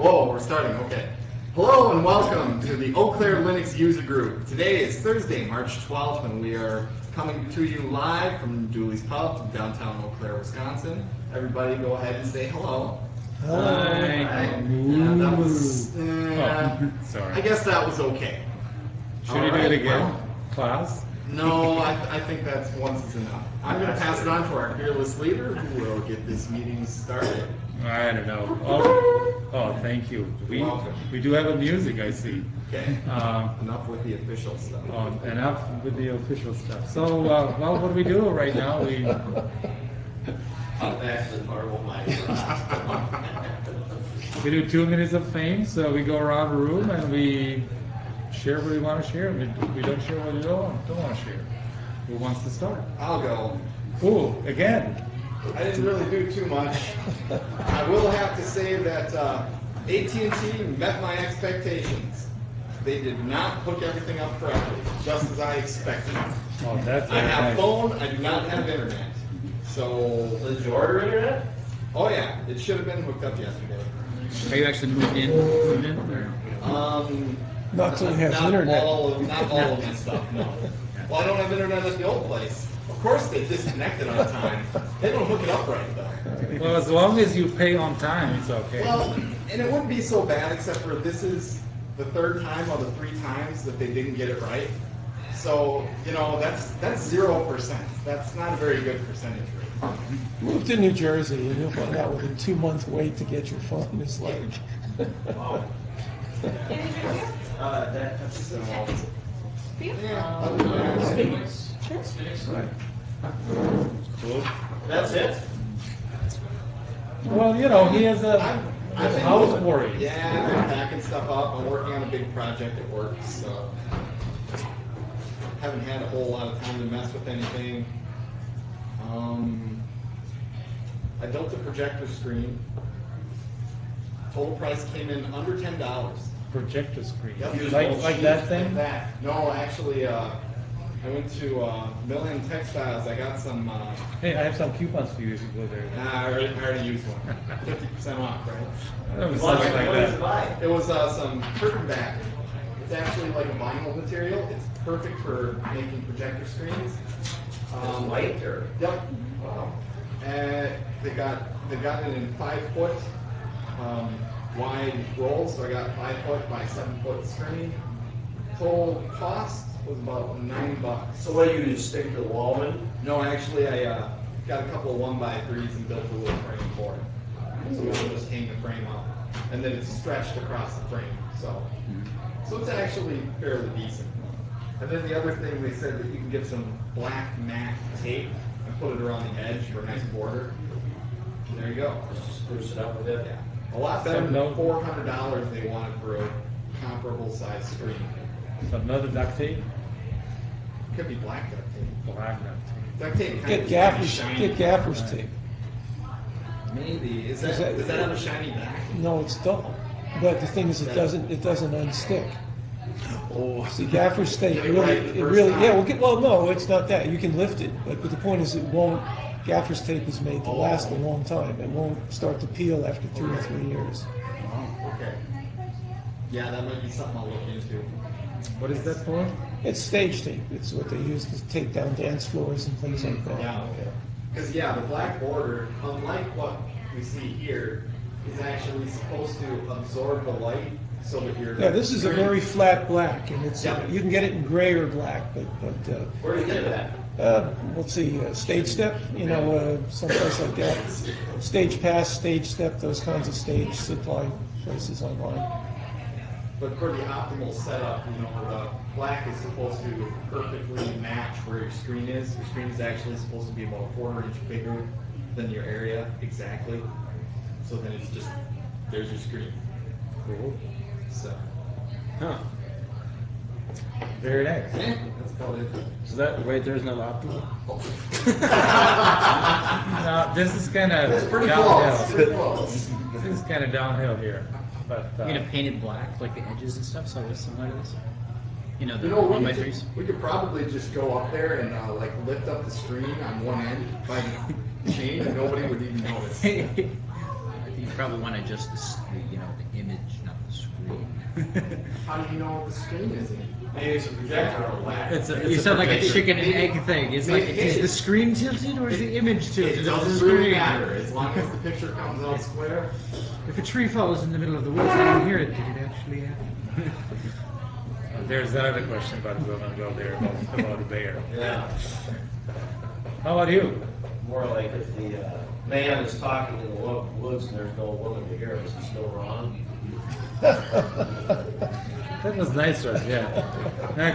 Whoa, we're starting, okay. Hello and welcome to the Eau Claire Linux User Group. Today is Thursday, March 12th, and we are coming to you live from Dooley's Pub in downtown Eau Claire, Wisconsin. Everybody go ahead and say hello. Hello. Hi. Yeah, that was, Sorry. I guess that was okay. Should we do it again? Class? No, I think that's once is enough. I'm going to pass it on to our fearless leader who will get this meeting started. I don't know. Oh, thank you. Welcome. We do have a music, I see. Okay. Enough with the official stuff. Enough with the official stuff. So, well, what do we do right now? Back to the marble mic. We do 2 minutes of fame, so we go around the room and we share what we want to share. We don't share what we don't want to share. Who wants to start? I'll go. Ooh, again. I didn't really do too much. I will have to say that AT&T met my expectations. They did not hook everything up correctly, just as I expected. Oh, that's I have nice. phone, I do not have internet. So, Did you order internet? oh yeah, it should have been hooked up yesterday. Are you actually moved in? Or? Not till you have not internet. Not all of this stuff, no. Well, I don't have internet at the old place. Of course they disconnected on time. They don't hook it up right, though. Well, as long as you pay on time, it's okay. Well, and it wouldn't be so bad, except for this is the third time of the 3 times that they didn't get it right. So, you know, that's 0%. That's not a very good percentage rate. Move to New Jersey and you'll find out what a 2-month wait to get your phone is like. Wow. That's Right. Cool. That's it? Well, you know, he has a house worry. Yeah, I'm packing stuff up. I'm working on a big project at work, so haven't had a whole lot of time to mess with anything. I built a projector screen. Total price came in under $10. Projector screen. Yep. Like that thing? Like that. No, actually, I went to Million Textiles. I got some. Hey, I have some coupons for you if you go there. I already used one. 50% off, right? That was What something like did you that. buy? It was some curtain back. It's actually like a vinyl material. It's perfect for making projector screens. White or? Yep. Wow. And they got it in 5-foot wide rolls, so I got 5-foot by 7-foot screen. Total cost was about $9. So what do you just stick to the wall then? No, actually, I got a couple of 1x3s and built a little frame for it. So we'll just hang the frame up, and then it's stretched across the frame. So it's actually fairly decent. And then the other thing, they said that you can get some black matte tape and put it around the edge for a nice border. And there you go. Just spruce it up a bit. Yeah. A lot better than the $400 they wanted for a comparable size screen. So another duct tape? Could be black duct tape. Black duct tape. Duct tape kind Get of gaffers, shiny. get gaffers tape. Maybe. Does that have a shiny back? No, it's dull. But the thing is, it doesn't unstick. Oh, see, gaffer's tape Get it right the first time. yeah. Well, no, it's not that. You can lift it, but the point is, it won't. Gaffer's tape is made to last a long time. It won't start to peel after 2 or 3 years. Okay. Yeah, that might be something I'll look into. What is that for? It's stage tape. It's what they use to take down dance floors and things like that. Yeah. Because, the black border, unlike what we see here, is actually supposed to absorb the light so that you're... Yeah, this is a very flat black, and it's Yeah. you can get it in gray or black, but Where do you get that? let's see, Stage Step, someplace like that. Stage Pass, Stage Step, those kinds of stage supply places online. But for the optimal setup, the black is supposed to perfectly match where your screen is. Your screen is actually supposed to be about a 1/4 inch bigger than your area, exactly. So then it's just, there's your screen. Cool. So, Huh. Very nice. yeah, that's about it. So wait, there's no optimal? Now, this is kind of It's pretty close. downhill. Pretty close. This is kind of downhill here. But, You're gonna paint it black, like the edges and stuff, so it's similar to this? The We 1x3s? could probably just go up there and lift up the screen on one end by the chain, and nobody would even notice. I think You probably want to adjust the image, not the screen. How do you know what the screen is in? Maybe it's a projector on a whack. You sound like a projector. chicken and egg thing. It's like, is the screen tilted or is the image tilted? It of the doesn't really screen? matter, as long as the picture comes out square. If a tree falls in the middle of the woods, I can hear it. Did it actually happen? There's another question about there about a bear. Yeah, How about you? more like if the man is talking in the woods and there's no woman to hear, is he still wrong? That was nice, right? Yeah.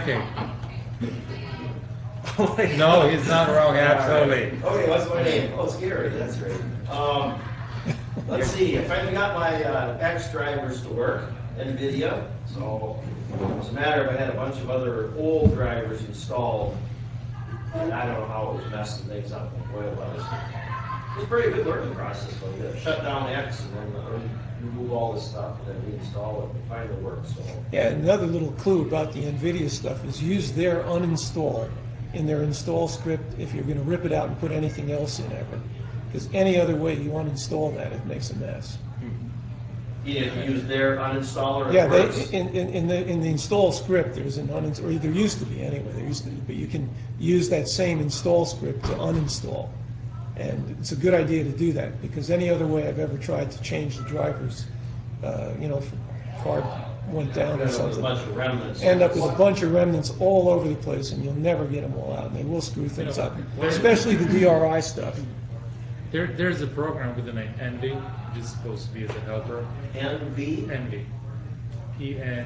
Okay. No, he's not wrong. Absolutely. Okay, what's my name? Oh, Gary, that's right. Let's see, I finally got my X drivers to work, NVIDIA. So, as a matter of, I had a bunch of other old drivers installed, and I don't know how it was messing things up, but boy it was. It was a pretty good learning process, though. You shut down X and then remove all this stuff and then reinstall it and finally worked, so. Yeah, another little clue about the NVIDIA stuff is use their uninstall in their install script if you're going to rip it out and put anything else in ever. Because any other way you uninstall that, it makes a mess. You use their uninstaller. Yeah, it works. in the install script, there's an uninstall, or there used to be anyway. There used to be, but you can use that same install script to uninstall, and it's a good idea to do that because any other way I've ever tried to change the drivers, if a card went down or There's a something, bunch of remnants. end up with a bunch of remnants all over the place, and you'll never get them all out, and they will screw things up, especially the DRI stuff. There's a program with the name Envy, which is supposed to be as a helper. NV? Envy. EN.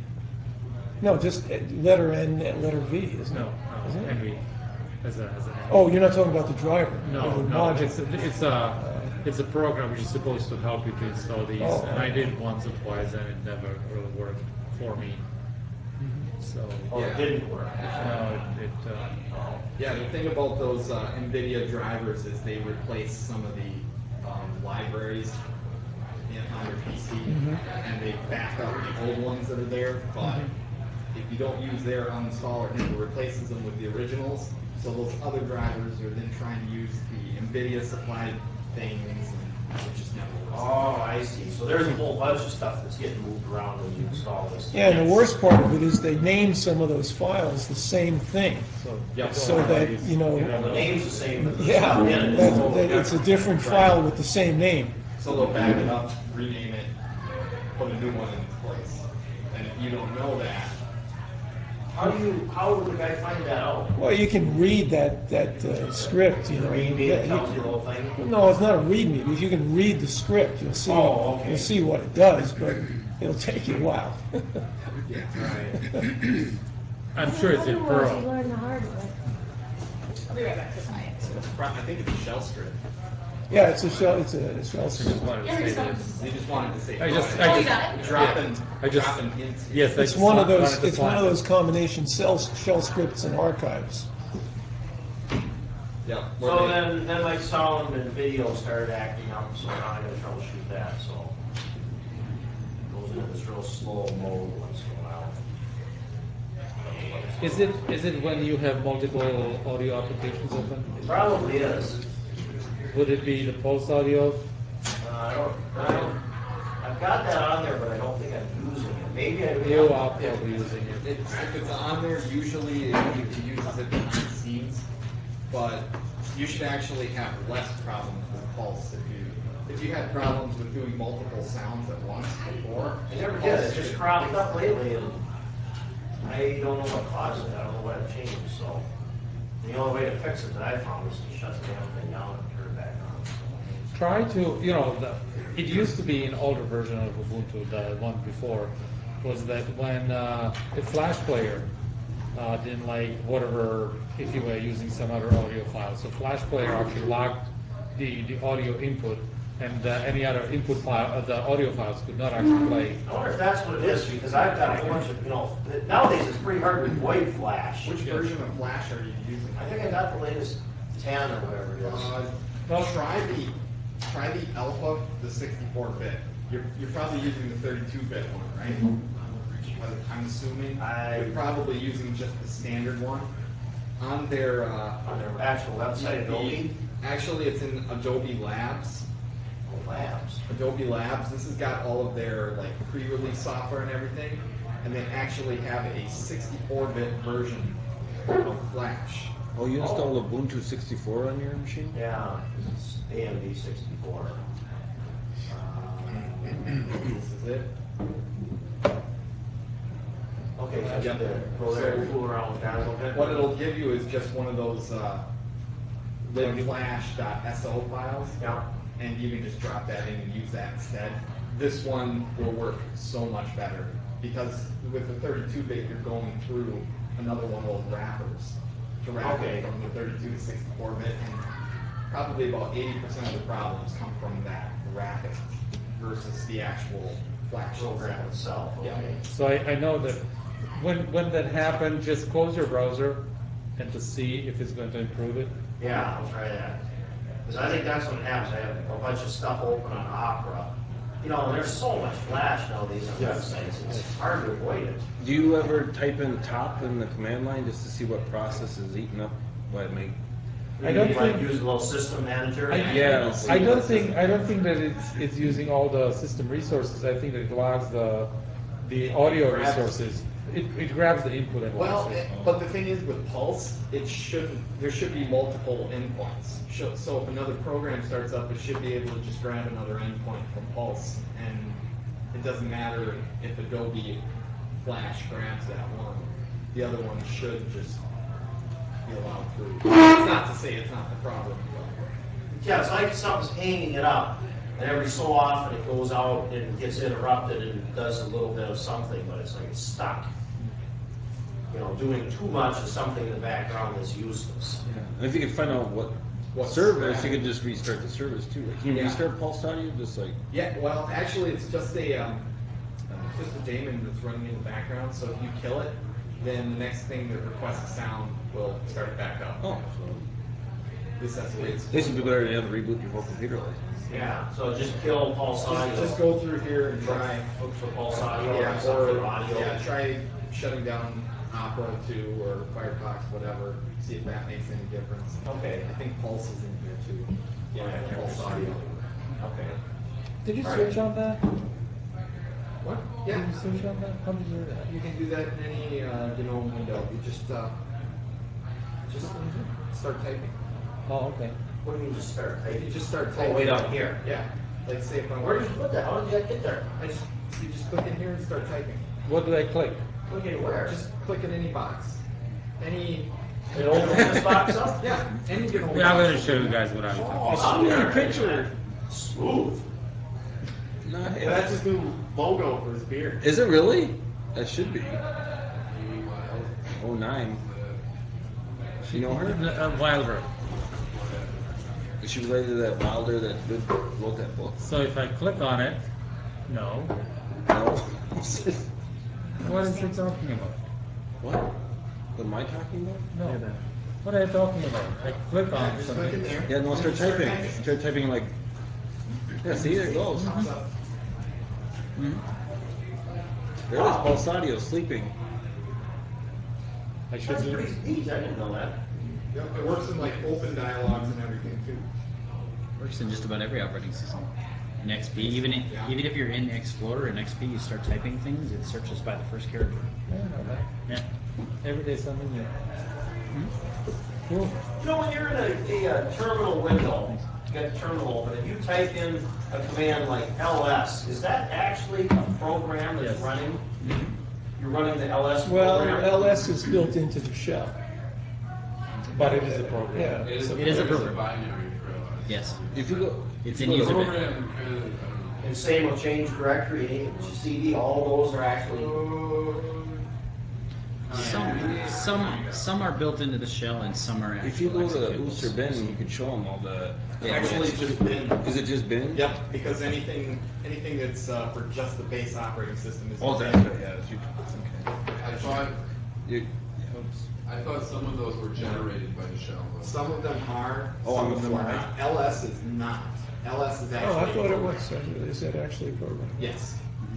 No, just letter N, letter V, isn't it? No, Isn't it? Envy. As a Oh, you're not talking about the driver? No, or the no, module. it's a program which is supposed to help you to install these, Oh. and I did it once or twice, and it never really worked for me. So Oh, it didn't work. no, Yeah, the thing about those NVIDIA drivers is they replace some of the libraries on your PC, and they back up the old ones that are there, but if you don't use their uninstaller, it replaces them with the originals, so those other drivers are then trying to use the NVIDIA supplied things, and it just never works. Oh, I see. So there's a whole bunch of stuff that's getting moved around when you install this. Yeah, and the worst part of it is they name some of those files the same thing, Yep. so that, The name's the same, but the yeah, stuff in it is that, totally that it's a different. different file with the same name. So they'll back it up, rename it, put a new one in its place, and if you don't know that, How would the guy find that out? Well, you can read that script, Read me, it tells you the whole thing? No, it's not a readme. If you can read the script, you'll see. Oh, okay. You'll see what it does, but it'll take you a while. right. I'm sure it's in You Perl. learn the hard way. I'll be right back to science. I think it's a shell script. Yeah, it's a shell. It's a shell I just script. wanted to say this. They just wanted to say. I just dropping yeah. hints. Yes, I It's just one of wanted those. to It's one of point those combination shell scripts and archives. Yeah. So then my sound and video started acting up, so now I gotta troubleshoot that, so. It goes into this real slow mode once in a while. Is it when you have multiple audio applications open? It probably is. Would it be the pulse audio? I've got that on there, but I don't think I'm using it. Maybe I You will. are probably using it. If it's on there, usually it uses it behind the scenes, but you should actually have less problems with pulse if you had problems with doing multiple sounds at once before. I never did. It just cropped up lately, and I don't know what caused it. I don't know what it changed. So the only way to fix it that I found is to shut the damn thing down and turn it back on. Try to, it used to be an older version of Ubuntu, the one before, was that when the Flash player didn't like whatever, if you were using some other audio file. So Flash player actually locked the audio input, and any other input file, the audio files could not actually play. I wonder if that's what it is, because I've got a whole bunch of, nowadays it's pretty hard to avoid Flash. Which version of Flash are you using? I think I got the latest 10 or whatever it is. Well, try the Alpha, the 64-bit. You're probably using the 32-bit one, right? I'm assuming. You're probably using just the standard one. On their On their actual website, Adobe. Actually, it's in Adobe Labs. Labs. Adobe Labs. This has got all of their like pre-release software and everything, and they actually have a 64-bit version of Flash. Oh, you installed Ubuntu 64 on your machine? Yeah, it's AMD 64. This is it. Okay, so I got to go there and fool around with that a little bit. What it'll give you is just one of those libflash.so files, Yeah. and you can just drop that in and use that instead. This one will work so much better because with the 32-bit, you're going through another one of those wrappers to wrap it from the 32 to 64-bit, and probably about 80% of the problems come from that wrapping versus the actual Flash Program itself. itself, okay. So I know that when that happened, just close your browser and to see if it's going to improve it. Yeah, I'll try that. Because I think that's what happens. I have a bunch of stuff open on Opera. You know, there's so much Flash nowadays on websites, it's hard to avoid it. Do you ever type in top in the command line just to see what process is eating up what it may? I don't like think- use a little system manager. Yeah. I don't think that it's using all the system resources. I think that it logs the audio grabs- resources. It grabs the input and Well, logs it. but the thing is with Pulse, there should be multiple endpoints. So if another program starts up, it should be able to just grab another endpoint from Pulse, and it doesn't matter if Adobe Flash grabs that one. The other one should just be allowed through. It's not to say it's not the problem, but Yeah, it's like something's hanging it up, and every so often it goes out and gets interrupted and does a little bit of something, but it's like it's stuck. You know, doing too much of something in the background that's useless. And if you could find out what What's service, you that? could just restart the service too. Can you Yeah. restart Pulse Audio? Just like, yeah. Well, actually, it's just a daemon that's running in the background. So if you kill it, then the next thing that requests a sound will start it back up. oh, so At least that's the way it's. basically better than to reboot your whole computer like. Yeah, so just kill Pulse Audio. Just go through here and try. Look for Pulse Audio or Yeah, something or audio. yeah, try shutting down Opera 2 or Firefox, whatever. See if that makes any difference. Okay. I think Pulse is in here too. Yeah, Pulse Audio. Okay. Did you All search on that? What? Did Yeah, you search on that? How did you do that? you can do that in any GNOME window. You just start typing. Oh, okay. What do you mean just start typing? You just start Oh, typing. way down here. Yeah. Like say if I Where want. did you put that? How did you get there? You just click in here and start typing. What do I click? Okay, where? Just click in any box. Any. It opens this box up? Yeah. Any GNOME. Yeah, I'm box. going to show you guys what I'm talking about. Oh, Sweet there. picture. Smooth. Nice. Yeah, that's his new logo for his beard. Is it really? That should be. 09. You know her? Wilder. Is she related to that Wilder that wrote that book? So if I click on it, no. No. What is it talking about? What? What am I talking about? No. What are you talking about? I click on Just click in something. there. Yeah, no, start typing. Start typing like. Yeah, see, there it goes. Pops up. There it is, Pulse Audio, sleeping. I should That's do. pretty neat. I didn't know that. Yep, it works in like open dialogues and everything too. Works in just about every operating system. In XP, even if you're in Explorer and XP, you start typing things, it searches by the first character. I don't know that. Yeah. Every day something new. Cool. You know, when you're in a terminal window, you got a terminal open, and you type in a command like ls, is that actually a program that's Yes. running? You're running the ls Well, program? LS is built into the shell. But it is a program. Yeah. It is a program. binary for us. Yes. If you go. It's if in you go user to- bin. Program, And same with change directory, CD, all those are actually, Some are built into the shell and some are If you go to executables. User Bin, you could show them all the. Yeah. Actually, it's just bin. Is it just bin? Yep, because anything that's for just the base operating system is. Oh, in that's bin. right. Yeah, that's you. Okay. I thought You, I thought some of those were generated by the shell. Though. Some of them are. Oh, some on of the them are fly? not. LS is not. LS is actually. Oh, I thought it was. Is that actually a program? Yes.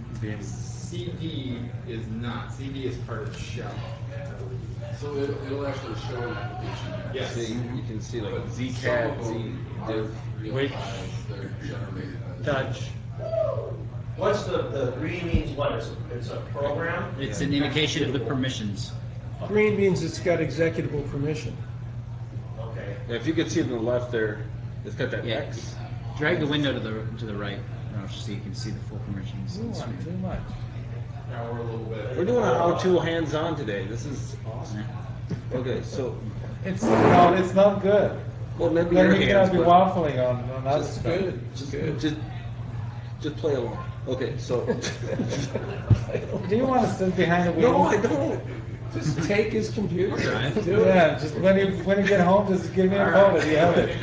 CD is not. CD is part of the shell, I believe. So it'll actually show an application. Yes. see, you can see like But Zcat, some of Z them are div. real Which- files, they're generated by the Touch. What's the green means what? It's a program? It's an indication of the permissions. Green means it's got executable permission. Okay. Yeah, if you could see it on the left there, it's got that Yeah. X. Drag the window to the right, so you can see the full permissions. Too much, too much. Now we're a little bit. We're doing a how-to hands-on today. This is awesome. Okay, so It's not good. well, maybe Then your you're hands, gonna be but waffling on other just stuff. good. Just play along. Okay, so Do you want to sit behind the wheel? no, I don't. Just take his computer. Drive. Do it. Yeah, just when you get home, just give me a call if you have it.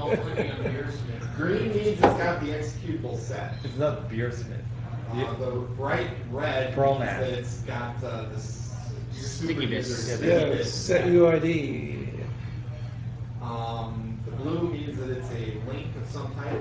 Green means it's got the executable set. It's not Beersmith. The bright red Pro means Man. that it's got this Sticky super bits. user Yeah, sticky Yeah, bits. set UID. The blue means that it's a link of some type.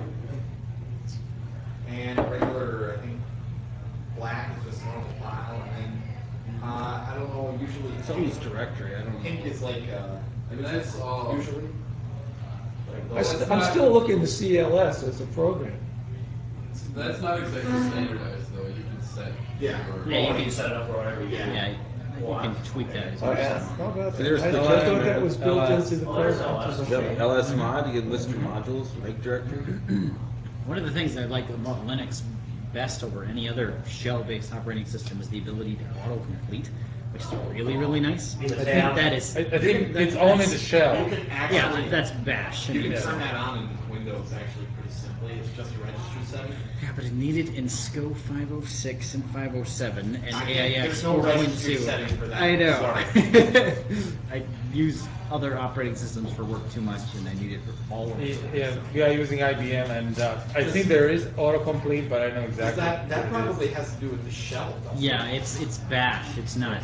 And regular, I think, black is just normal file, and then, I don't know, usually Somebody's directory. I don't know. pink is like, And images, that's all- usually. I'm still looking to CLS as a program. That's not exactly standardized though, you can set. Yeah. your- Yeah, You can set it up for whatever you get. Yeah, you can tweak that. As Oh, much yeah. as How about that? There's I the thought that was built LS. into the Oh, there's program. LS. Yep, LS mod. You can list your modules, make directory. One of the things I like about Linux best over any other shell-based operating system is the ability to auto-complete, which is really, really nice. I think that is. I think it's only the shell. You can Yeah, actually, that's bash. you can Yeah. turn that on in Windows actually pretty simply, it's just a registry setting. Yeah, but it needed in SCO 506 and 507 and AIX There's no registry 4.2. setting for that. I know. Sorry. I use other operating systems for work too much, and I need it for all of it. Yeah, we are using IBM, and I think there is autocomplete, but I know exactly. That what it is. probably has to do with the shell, doesn't it? Yeah, it's bash. It's not.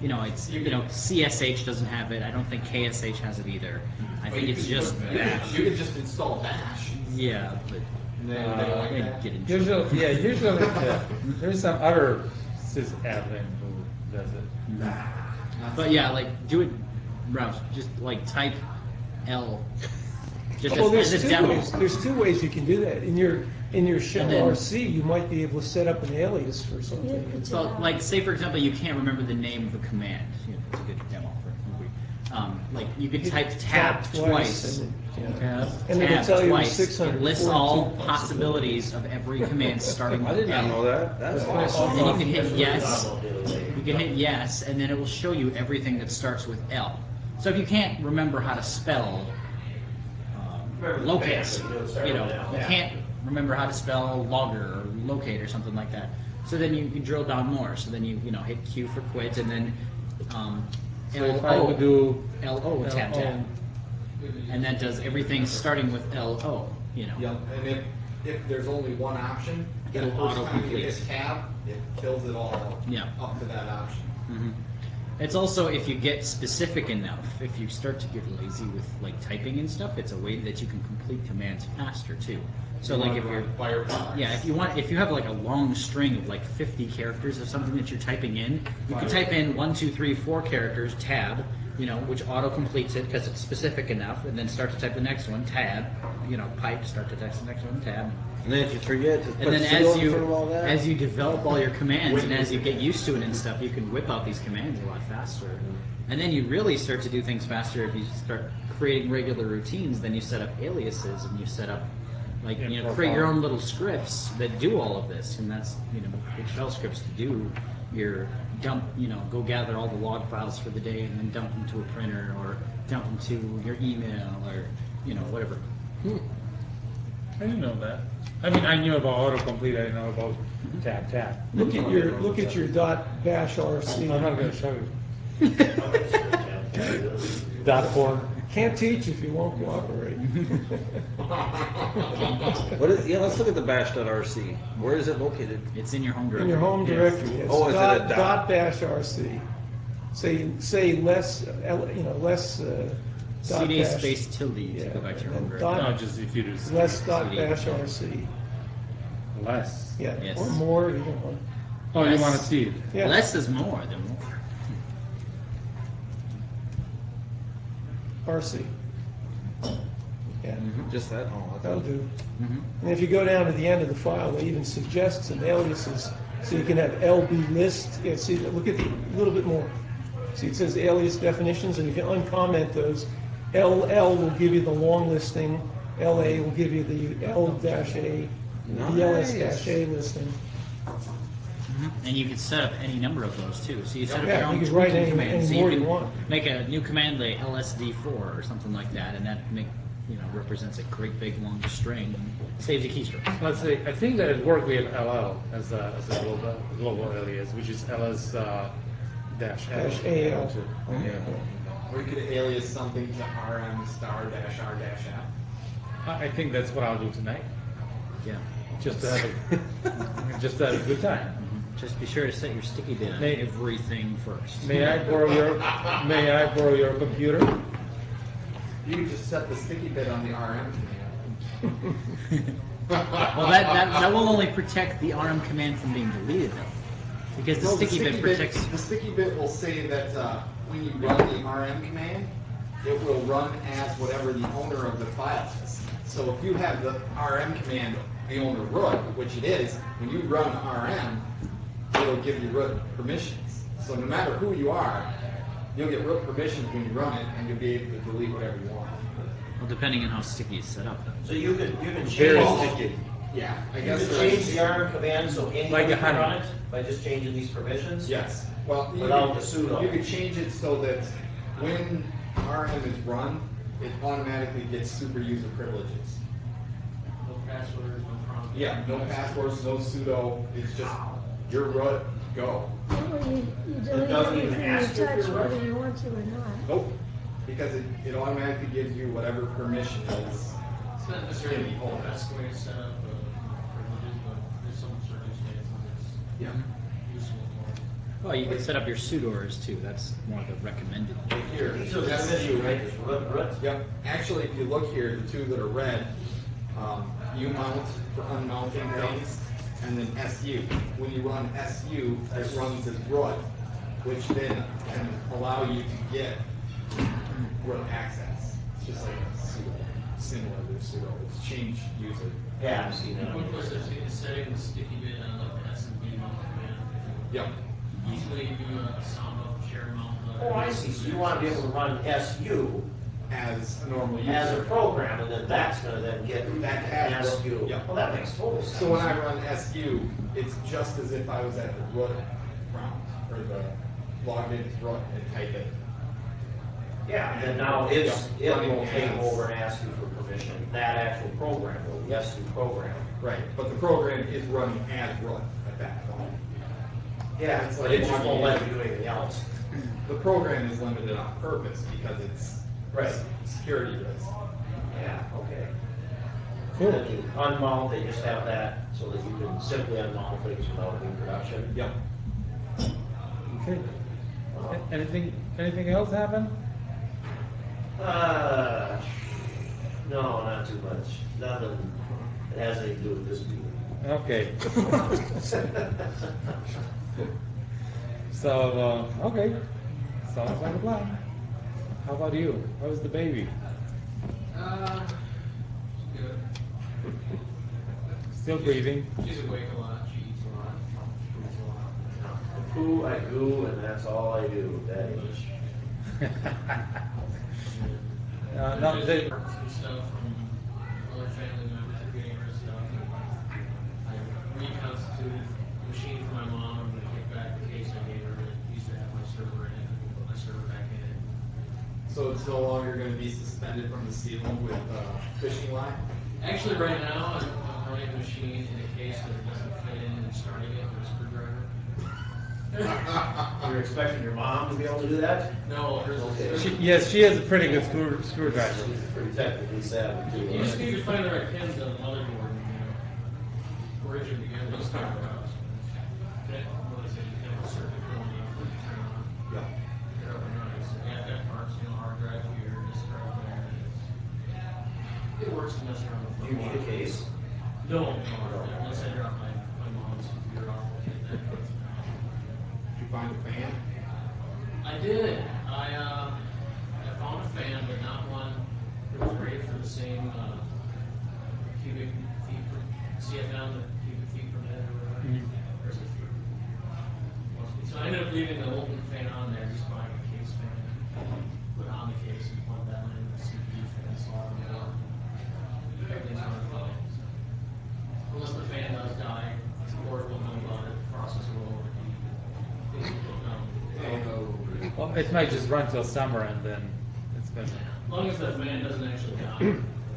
CSH doesn't have it. I don't think KSH has it either. I think it's just bash. You could just install bash. Yeah, but And then they don't like that. get in trouble. Usually, there's some other sysadmin who does it. But yeah, like do it, Ralph. Just like type L. Just Well, as a demo. there's two ways you can do that. In your shell And then- RC, you might be able to set up an alias for something. So, like, say for example, you can't remember the name of a command. It's a good demo for like you could type tab twice. and it- Yeah. And it'll Tab tell you twice. 642 It lists all possibilities. possibilities of every command starting with I did not L. know that. That's awesome. And you can hit yes. About the other day. You can hit yes, and then it will show you everything that starts with L. So if you can't remember how to spell locate, you can't remember how to spell logger or locate or something like that. So then you drill down more. So then you hit Q for quit, and then So if I would do LO with tab tab, and that does everything starting with LO. Yeah, and if there's only one option, the It'll first time you auto-complete. hit tab, it kills it all Yeah. up to that option. It's also if you get specific enough, if you start to get lazy with like typing and stuff, it's a way that you can complete commands faster too. So like if you're Firefox. yeah, if you have like a long string of like 50 characters of something that you're typing in, you can type in 1, 2, 3, 4 characters, tab, which auto completes it because it's specific enough, and then start to type the next one, tab, pipe, start to text the next one, tab. And then if you forget, just And put then zero in front of all that. as you develop all your commands and as you get used to it and stuff, you can whip out these commands a lot faster. And then you really start to do things faster if you start creating regular routines. Then you set up aliases and you set up like create your own little scripts that do all of this. And that's good shell scripts to do your dump. Go gather all the log files for the day and then dump them to a printer or dump them to your email or whatever. I didn't know that. I mean, I knew about autocomplete. I didn't know about tab tab. Look at your .bash RC. I'm not going to show you. .form. Can't teach if you won't cooperate. Let's look at the bash.rc. Where is it located? It's in your home directory. In your home directory, it's Oh, is it a dot? .bash RC. Say less, less CD .bash. space tilde to Yeah, go back to your home and directory. No, just if you do Less .bash RC. less. Yeah, Yes. or more, either one. Oh, you Less. want to see it? Yeah. Less is more than more. RC. Yeah, Just that? Oh, that's that'll do. Mm-hmm. And if you go down to the end of the file, they even suggest some aliases, so you can have LB list. Yeah, see, look at a little bit more. See, it says alias definitions, and you can uncomment those. LL will give you the long listing. LA will give you the L-A, the LS-A listing. And you can set up any number of those too. So you set up Yeah, your own you can write tweaking any commands. So more you you can want. make a new command like LSD4 or something like that, and that represents a great big long string and saves you keystrokes. Let's say, I think that it worked with LL as a global alias, which is LS dash L. Dash AL. Yeah. Or you could alias something to RM star dash R dash F. I think that's what I'll do tonight, Yeah. just to have a good time. Just be sure to set your sticky bit on May- everything first. May I borrow your computer? You could just set the sticky bit on the RM command. Well, that will only protect the RM command from being deleted, though, because the No, sticky bit protects. The sticky bit will say that when you run the RM command, it will run as whatever the owner of the file is. So if you have the RM command, the owner root, which it is, when you run RM, it'll give you root permissions. So no matter who you are, you'll get root permissions when you run it, and you'll be able to delete whatever you want. Well, depending on how sticky is set up. So you can Very change, sticky. Yeah, I you guess. can change the RM command so anybody Like a can honey. run it by just changing these permissions? Yes. Well, Without the sudo. You could change it so that when RM is run, it automatically gets super user privileges. No passwords, no prompt. Yeah, no passwords, no sudo. It's just your root, go. Well, you delete doesn't even everything you ask you if touch you're right. whether you want to or not. Nope. Because it automatically gives you whatever permission is. It's not necessarily the best way to set up privileges, but there's some circumstances it's Yeah. useful for. Well, you can set up your sudoers too. That's one of the recommended. Right here. These are the That's permissions, you. right? Just root. Yep. Actually, if you look here, the two that are red, U mount for unmounting things, and then SU. When you run SU, it runs as root, which then can allow you to get root access. It's just like a sudo, similar to sudo. It's change user. Yeah, I've seen that. One question is setting the sticky bit on like the SMB mount command. Yep. Easily do a sound up, share mount. Oh, I see. So you want to be able to run SU As a normal user. as a program, and then that's going to then get That an has SU. root. Yep. Well, that makes total sense. So when I run SU, it's just as if I was at the root prompt, or the logged into root and type it. Yeah, and then now it Running will take as- over and ask you for permission. That actual program will, the SU program. Right, but the program is running as root at that point. Yeah, It's but like it just won't logging let in. you do anything else. The program is limited on purpose because it's Right. security risk. Yeah, okay. Cool. And then you unmount, they just have that so that you can simply unmount things without reproduction. Yep. Okay. Anything else happen? No, not too much. Nothing that has anything to do with this meeting. Okay. So, okay. Sounds like a plan. How about you? How's the baby? Good. Still breathing? She's awake a lot, she eats a lot, she moves a lot. I poo, I goo, and that's all I do at that age. No, There's they, parts and stuff from other family members are getting her stuff. And I reconstituted the machine for my mom. I'm gonna kick back the case I gave her that used to have my server in it. I'm gonna put my server back in it. So it's no longer going to be suspended from the ceiling with fishing line? Actually, right now, I'm running the machine in a case that it doesn't fit in and starting it with a screwdriver. You're expecting your mom to be able to do that? No, hers is. yes, she has a pretty good screwdriver. She's pretty technically savvy too. You just need to find the right pins on the motherboard and bridge them together and start it out. That was a kind of a circuit going on for it to turn on. Yeah. Get up and running. So yeah, I've got parts, hard drive here, disk drive there. It works to mess around with. Do you need a case? No. Unless I drop my mom's computer off, I'll take that. Did you find a fan? I did. I found a fan, but not one It was rated for the same cubic feet per CFM, the cubic feet per minute or whatever. Or is it three? Must be. So I ended up leaving the Molten fan on there, just buying a case fan, put it on the case and plug that one in the CPU fan slot on the board. Everything's running fine. So. Unless the fan does die, the board will know about it, the processor will overheat, things will go down. Well, it might just run till summer and then it's gonna. As long as the fan doesn't actually die.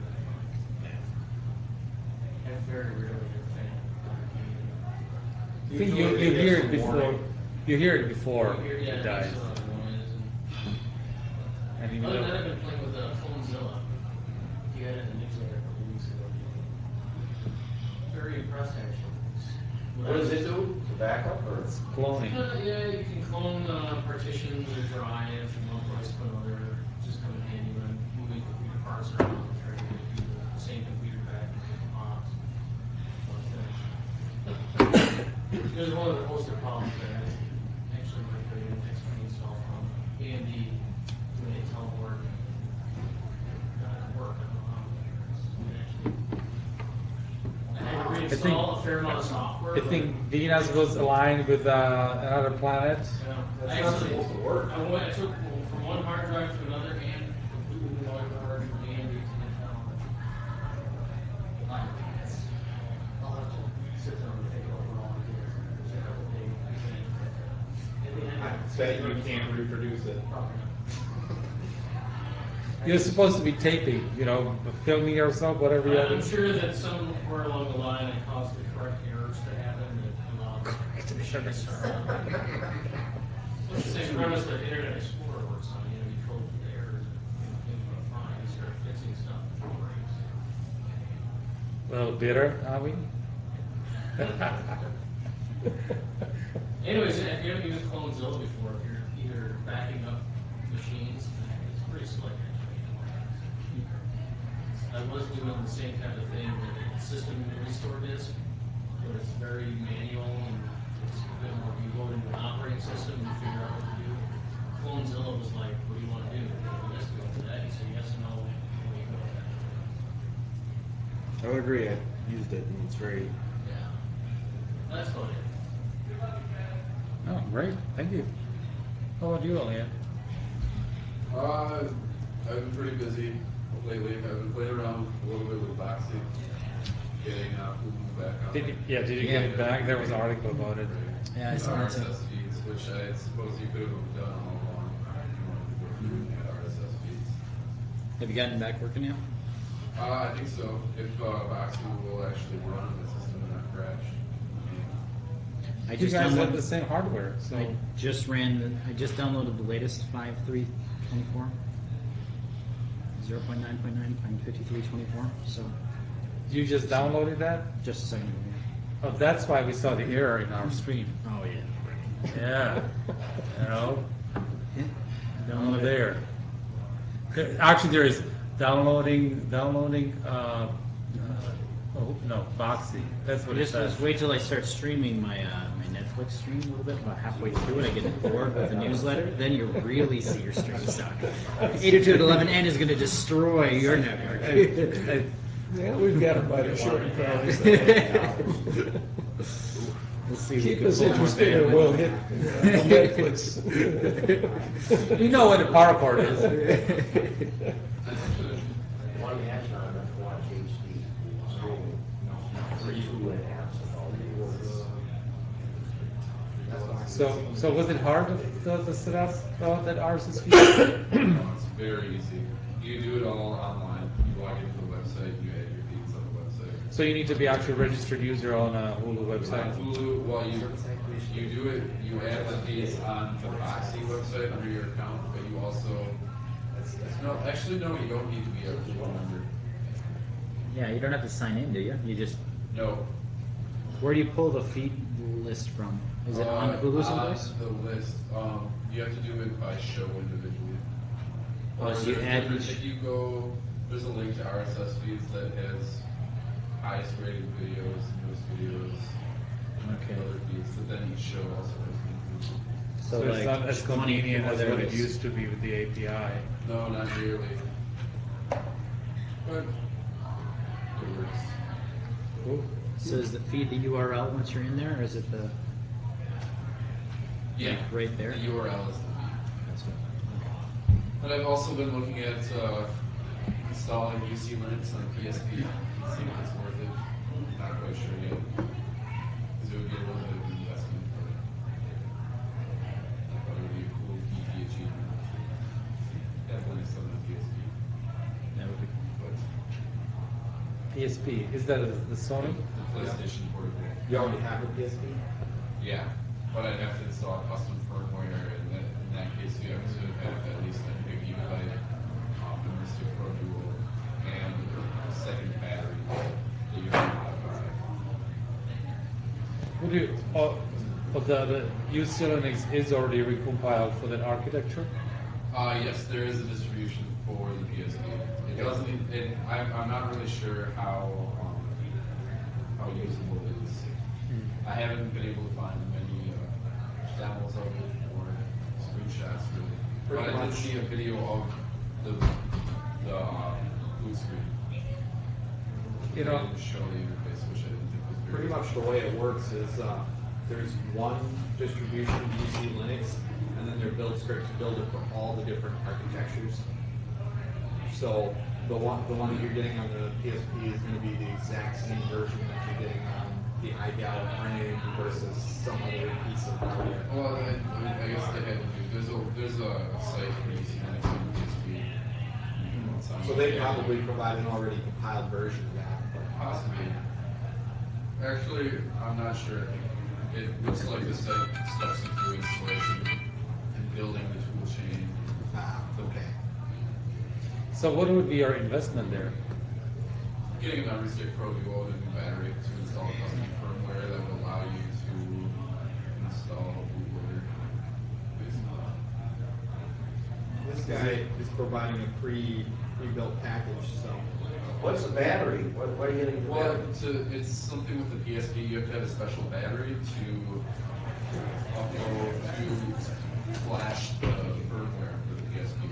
I very rarely hear the fan die. I think you hear it before. You hear it before You hear- yeah, it it dies. makes a lot of noise. And even Other than though, that, I've been playing with Clonezilla. He had it in the newsletter a couple weeks ago. Very impressed, actually. What does it do? The backup or? it's cloning. Yeah, you can clone partitions or drives from one place to another. Just come in handy when I'm moving computer parts around and trying to get the same computer back into the box. There's one of the hosted problems there. I actually migrated an XP install from AMD to an Intel board. Got it to work. I don't know how. I had to reinstall a fair amount of software. I think Venus was aligned with another planet. Yeah. Actually, I took from one hard drive to another and completely new motherboard from AMD to Intel. I'll have to sit down and think about what all I did. There's a couple big things. At the end, I bet you can't reproduce it. probably not. You're supposed to be taping, filming yourself, whatever you I'm have. sure that somewhere along the line I caused the correct errors to happen that allowed the machine to start up. It's the same premise that Internet Explorer works on. You code for the errors and things run fine. You start fixing stuff and it breaks. A little bitter, are we? Anyways, if you haven't used Clonezilla before, if you're either backing up machines, it's pretty slick actually. I was doing the same kind of thing with system restore disk, but it's very manual and it's a bit more. You go into an operating system and you figure out what to do. Clonezilla was like, what do you want to do? Do this, go to that. You say yes, no, and you go. I would agree. I used it, and it's very. Yeah, that's about it. Oh, great. Thank you. How about you, Elian? I've been pretty busy lately. I've been playing around a little bit with Boxy, getting Hulu back on. Did you get it back? There was an article about it. Yeah, I saw that too. RSS feeds, which I suppose you could have done all along if you wanted to go through and add RSS feeds. Have you gotten back working yet? I think so. If Boxy will actually run on the system and not crash. I You just guys have downloaded. the same hardware, so I just downloaded the latest 5.3.24. 0.9.9, 53.24. So you just downloaded that? just a second ago. Oh, that's why we saw the error in our stream. Oh yeah. Yeah, Yeah. over there. Actually, there is downloading. Oh no, Boxy. That's what it Just says. wait till I start streaming my my Netflix stream a little bit. About halfway through it, I get bored with the newsletter. Then you really see your stream suck. 802.11n is going to destroy your network. Yeah, we've got them by the short and curly. We'll see. Keep us interested and we'll hit Netflix. You know what a power cord is. One match on it to watch HD streaming. For you and apps and all So was it hard to set up that RSS feed? No, it's very easy. You do it all online. You log into the website, you add your feeds on the website. So you need to be actually a registered user on a Hulu website. Hulu, well, you do it, you add the feeds on the Boxy website under your account, but you also, no, actually, no, you don't need to be a Hulu member. Yeah, you don't have to sign in, do you? You just. No. Where do you pull the feed list from? Is it on Hulu someplace? On the list, you have to do it by show individually. Oh, so you add each. If you go, there's a link to RSS feeds that has highest rated videos, newest videos, Okay. and other feeds, but then each show also has one. So it's not as 20 convenient as there what it is. used to be with the API. No, not nearly. But it works. Cool. So is the feed the URL once you're in there, or is it the Yeah, right there? The URL is the feed. That's what. But I've also been looking at installing UC Linux on PSP and seeing if it's worth it. Not quite sure yet, because it would be a little bit of an investment, but I thought it would be a cool geeky achievement to have Linux on the PSP. That would be. But PSP, is that the Sony? the PlayStation Portable. You already have a PSP? Yeah, but I'd have to install custom firmware, and in that case, you have to have at least I think a gigabyte memory stick Pro Duo and a second battery that you have to modify. Would you, but the UC Linux is already recompiled for that architecture? Yes, there is a distribution for the PSP. It doesn't. I'm not really sure how usable it is. I haven't been able to find many demos of it or screenshots really. But I did see a video of the boot screen. You They know, didn't show the interface, which I didn't think was very. Pretty much the way it works is there's one distribution UC Linux, and then their build scripts build it for all the different architectures. So the one that you're getting on the PSP is going to be the exact same version that you're getting on the iGal frame versus some other piece of hardware. Well, I guess they had to do. There's a site for UC Linux on the PSP. So they probably provide an already compiled version of that, but Possibly. Actually, I'm not sure. It looks like the site steps you through installation and building the tool chain. okay. so what would be your investment there? Getting a memory stick Pro Duo and a new battery to install custom firmware that will allow you to install a bootloader. Basically. This guy is providing a pre-built package, so. What's the battery? What are you getting the Well, battery? it's something with the PSP. You have to have a special battery to upload to flash the firmware for the PSP,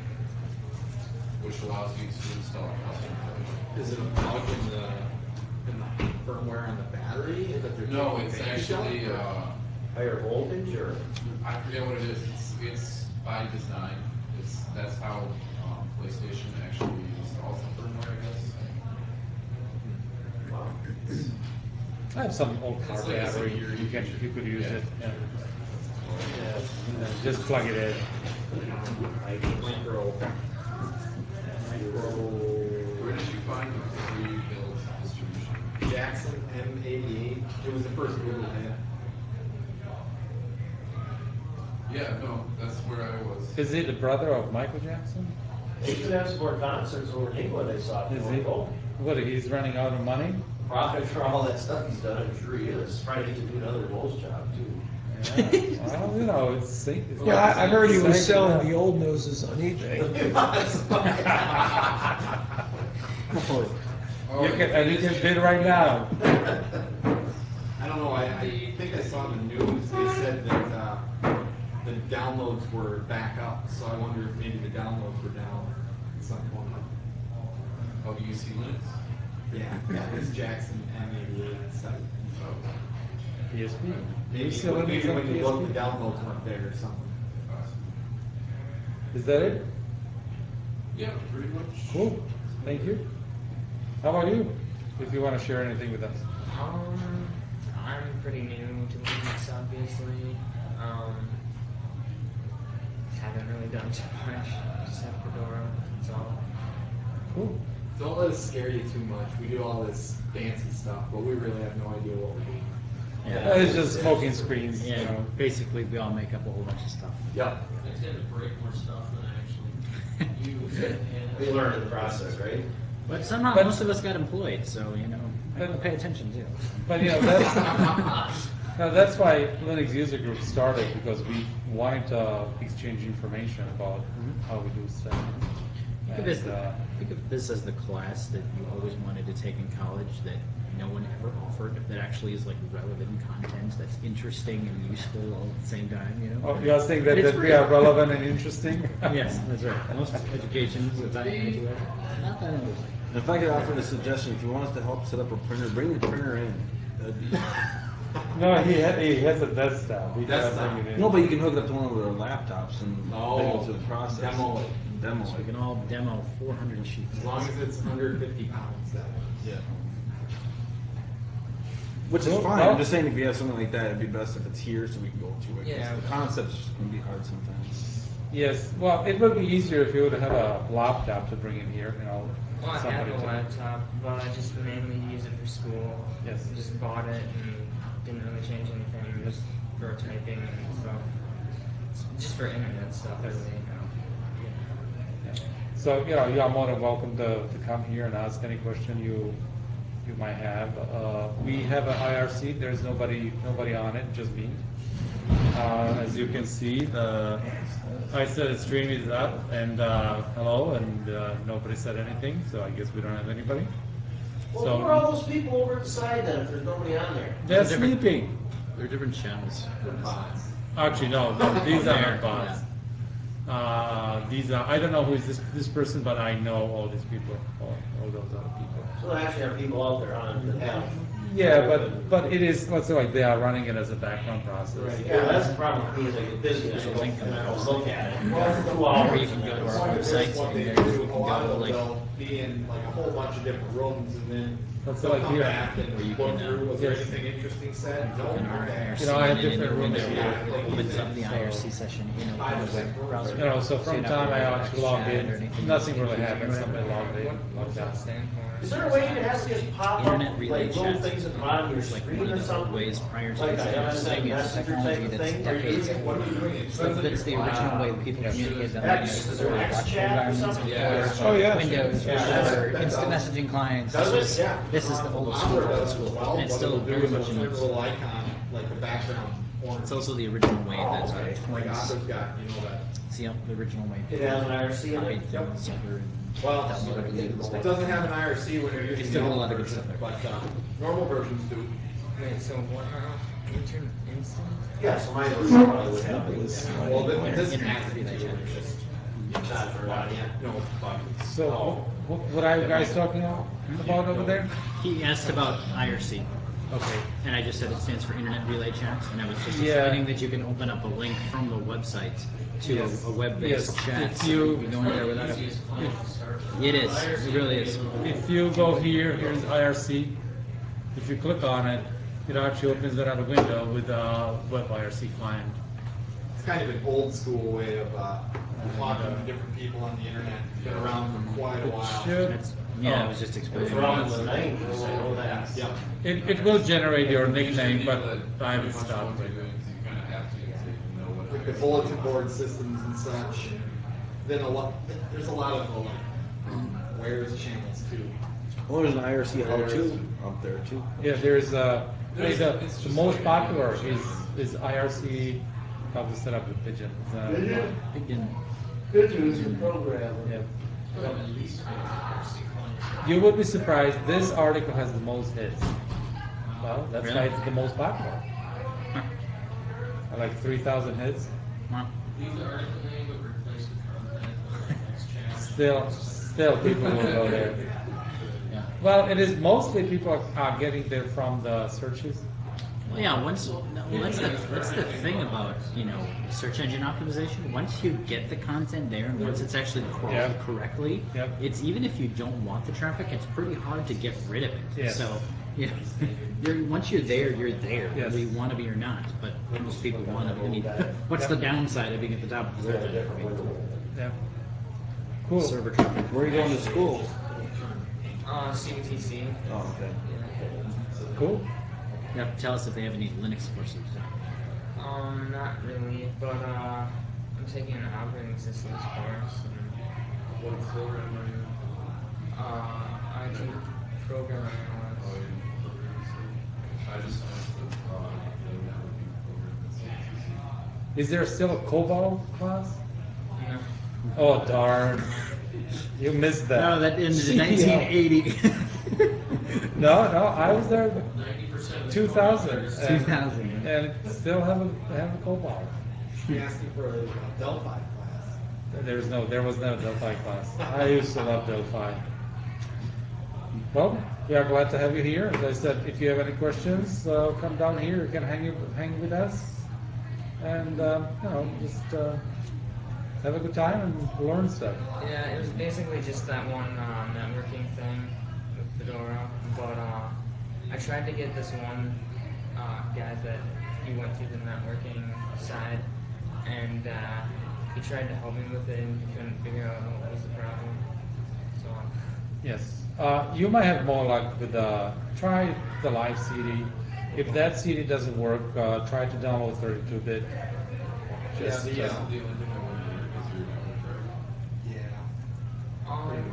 which allows you to install custom firmware. Is it a plug in the firmware on the battery that they're No, taking it's advantage actually of? Higher voltage or? I forget what it is. It's by design. That's how PlayStation actually installs the firmware, I guess. Wow. I have some old car It's like a battery. security You could use Yeah. it. Just plug it in. Micro. Where did you find the pre-built distribution? Jackson M88. It was the first Google hit. Yeah, no, that's where I was. Is he the brother of Michael Jackson? They used to have some more concerts over in England, I saw. Is he? What, he's running out of money? Profit for all that stuff he's done, I'm sure he is. Probably needs to do another Rolls job too. Yeah. Well, you know, it's Yeah, I heard he was Thank selling you. the old noses on eBay. You can bid right now. I don't know. I think I saw the news. They said that the downloads were back up. So I wonder if maybe the downloads were down at some point. Of UC Linux? Yeah, this Jackson M88 site. Oh, PSP. Maybe, still in maybe some when you look, PSP? the downloads weren't there or something. possibly. Is that it? Yeah, pretty much. Cool. Thank you. How about you? If you want to share anything with us. I'm pretty new to Linux, obviously. Haven't really done too much. Just have Fedora. That's all. Cool. Don't let us scare you too much. We do all this fancy stuff, but we really have no idea what we're doing. Yeah. It's just smoking screens. Yeah, You know. basically we all make up a whole bunch of stuff. Yep. I tend to break more stuff than I actually use. We learned in the process, right? But somehow But- most of us got employed, so you know, I gotta pay attention too. But you know, that's why Linux User Group started, because we wanted to exchange information about how we do stuff. Think of, And, this, think of this as the class that you always wanted to take in college that no one ever offered, that actually is like relevant content that's interesting and useful all at the same time, you know? Oh, you're saying that, And it's that we free. are relevant and interesting? Yes, that's right. Most educations that I had to not that interesting. If I could offer a suggestion, if you want us to help set up a printer, bring the printer in. That'd be. No, he has a desktop. He cannot bring it in. No, but you can hook it up to one of their laptops and Oh, they go through the process. demo it. Demo So we it. can all demo 400 sheets. As long as it's under 50 pounds, that Yeah. Which is Well, fine. well- I'm just saying if you have something like that, it'd be best if it's here so we can go through it. 'Cause Yeah. The concepts can be hard sometimes. Yes, well, it would be easier if you would have a laptop to bring in here, you know. Well, I have somebody a to- laptop, but I just mainly use it for school. Yes. Just bought it and didn't really change anything, just for typing and stuff. Just for internet stuff, Yes. really. So, you know, you are more than welcome to come here and ask any question you might have. We have an IRC, there's nobody on it, just me. As you can see, I said the stream is up and hello, and nobody said anything, so I guess we don't have anybody. Well, So- who are all those people over at the side then, if there's nobody on there? They're sleeping. They're different channels. Actually, no, these are not bots. These are, I don't know who is this person, but I know all these people, all those other people. So there actually are people out there on that have. Yeah, but it is, let's say like they are running it as a background process. Yeah, that's the problem with me as I get busy, and I go and I don't look at it. 2 hours. Or you can go to our website what and they there do, you a can lot of go them, like, they'll be in like a whole bunch of different rooms, and then Let's they'll like come here. back and Where you look can, through, was there yes. anything interesting said? No, in our okay. IRC, You know, I have and in different the rooms window, here. it opens up the So- IRC session in a web browser. You know, so So from you're not time I worried about actually logged chat or in, anything. nothing Just really using happened, whatever. somebody logged in, What logged does that out. stand for? Is there a way you can have it just pop up, Internet like relay little chat. things at the bottom of your It's like screen one or of the old something? ways prior to Like this. a MSN It's Messenger technology type of that's thing? decades What old. are you doing? It But says it's the original way people yes. communicated on X, is there before X document chat or environments, something? before Oh, yeah. Windows, Yeah, before that's, instant messaging clients. Does it? This, Yeah. this is the old school, Opera old does as school, well, and it's what still it'll do very is it'll much in turn a use. little icon, like the background orange. It's also the original way Oh, that okay. Like torrents, Opera's got, you know, that. it's the original way. It has an IRC in Copied it? things over and Well, downloaded illegal it stuff. doesn't have an IRC when you're using still the got a lot old of good version, stuff there. but normal versions do. Wait, so what now? Instant? Yeah, so my version probably would have it. Well, this Internet has it relay too, chat. it's just Not for bug, yet. no bugs. So, what are you guys talking about over there? He asked about IRC, Okay. and I just said it stands for Internet Relay Chat, and I was just Yeah. explaining that you can open up a link from the website to Yes. a web-based Yes. chat. If So you- you can go in there without a... Easiest place to start. It is, it really is. If you go here, here's IRC. If you click on it, it actually opens another window with a web IRC client. It's kind of an old school way of talking to different people on the internet. It's been around for quite a It while. should, That's, yeah, I was just It was explaining. around in the 90s, I know that. Yeah. it will generate your nickname, but I haven't Pretty much stopped what it. you're doing, 'cause you kind of have to know what. Like the bulletin board systems and such. Then there's a lot of where's channels too. Well, there's an IRC how-to up there too. Yeah, there's the most popular is IRC. How to set up the pigeon. Again, Pigeons and programming. Yeah. At least IRC client. You would be surprised. This article has the most hits. Well, that's why Really? it's the most popular. Like 3,000 hits. well, Leave the article name, but replace the content with the next channel. Still people will go there. yeah. Well, it is mostly people are getting there from the searches. Well, yeah. That's the thing about search engine optimization. Once you get the content there, and once it's actually crawled Yeah. correctly, Yep. it's even if you don't want the traffic, it's pretty hard to get rid of it. Yes. So, once you're there, you're there, Yes. whether you want to be or not. But most people want to. I mean, what's the downside of being at the top of the search engine? I mean, Yeah. Cool. server traffic. Where are you going to school? CBTC. Oh, okay. Cool. You have to tell us if they have any Linux courses. Not really, but I'm taking an operating systems course, and What program are you? I take program analyst. Oh, you program stuff? I just finished the networking program at CCC. Is there still a COBOL class? No. Oh darn! You missed that. No, that ended in CEO. 1980. No, I was there 90% of the 2000. 2000. And still have a COBOL. She asked you for a Delphi class. There was no Delphi class. I used to love Delphi. Well, we are glad to have you here. As I said, if you have any questions, come down here. You can hang with us, and just have a good time and learn stuff. Yeah, it was basically just that one networking thing with Fedora, but I tried to get this one guy that he went through the networking side, and he tried to help me with it, and he couldn't figure out what was the problem. So. Yes. You might have more luck with try the live CD. If that CD doesn't work, try to download 32-bit. Yeah, the only thing I want to do is your network driver. Yeah. Pretty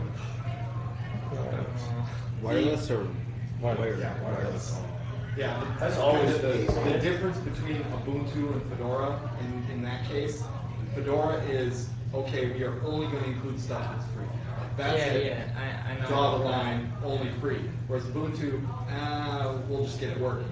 much. Wireless or wired? Yeah, wireless. Yeah, That's always the the difference between Ubuntu and Fedora in that case, Fedora is, okay, we are only going to include stuff that's free. That's it. Yeah, I know. Draw the line, only free. Whereas Ubuntu, we'll just get it working.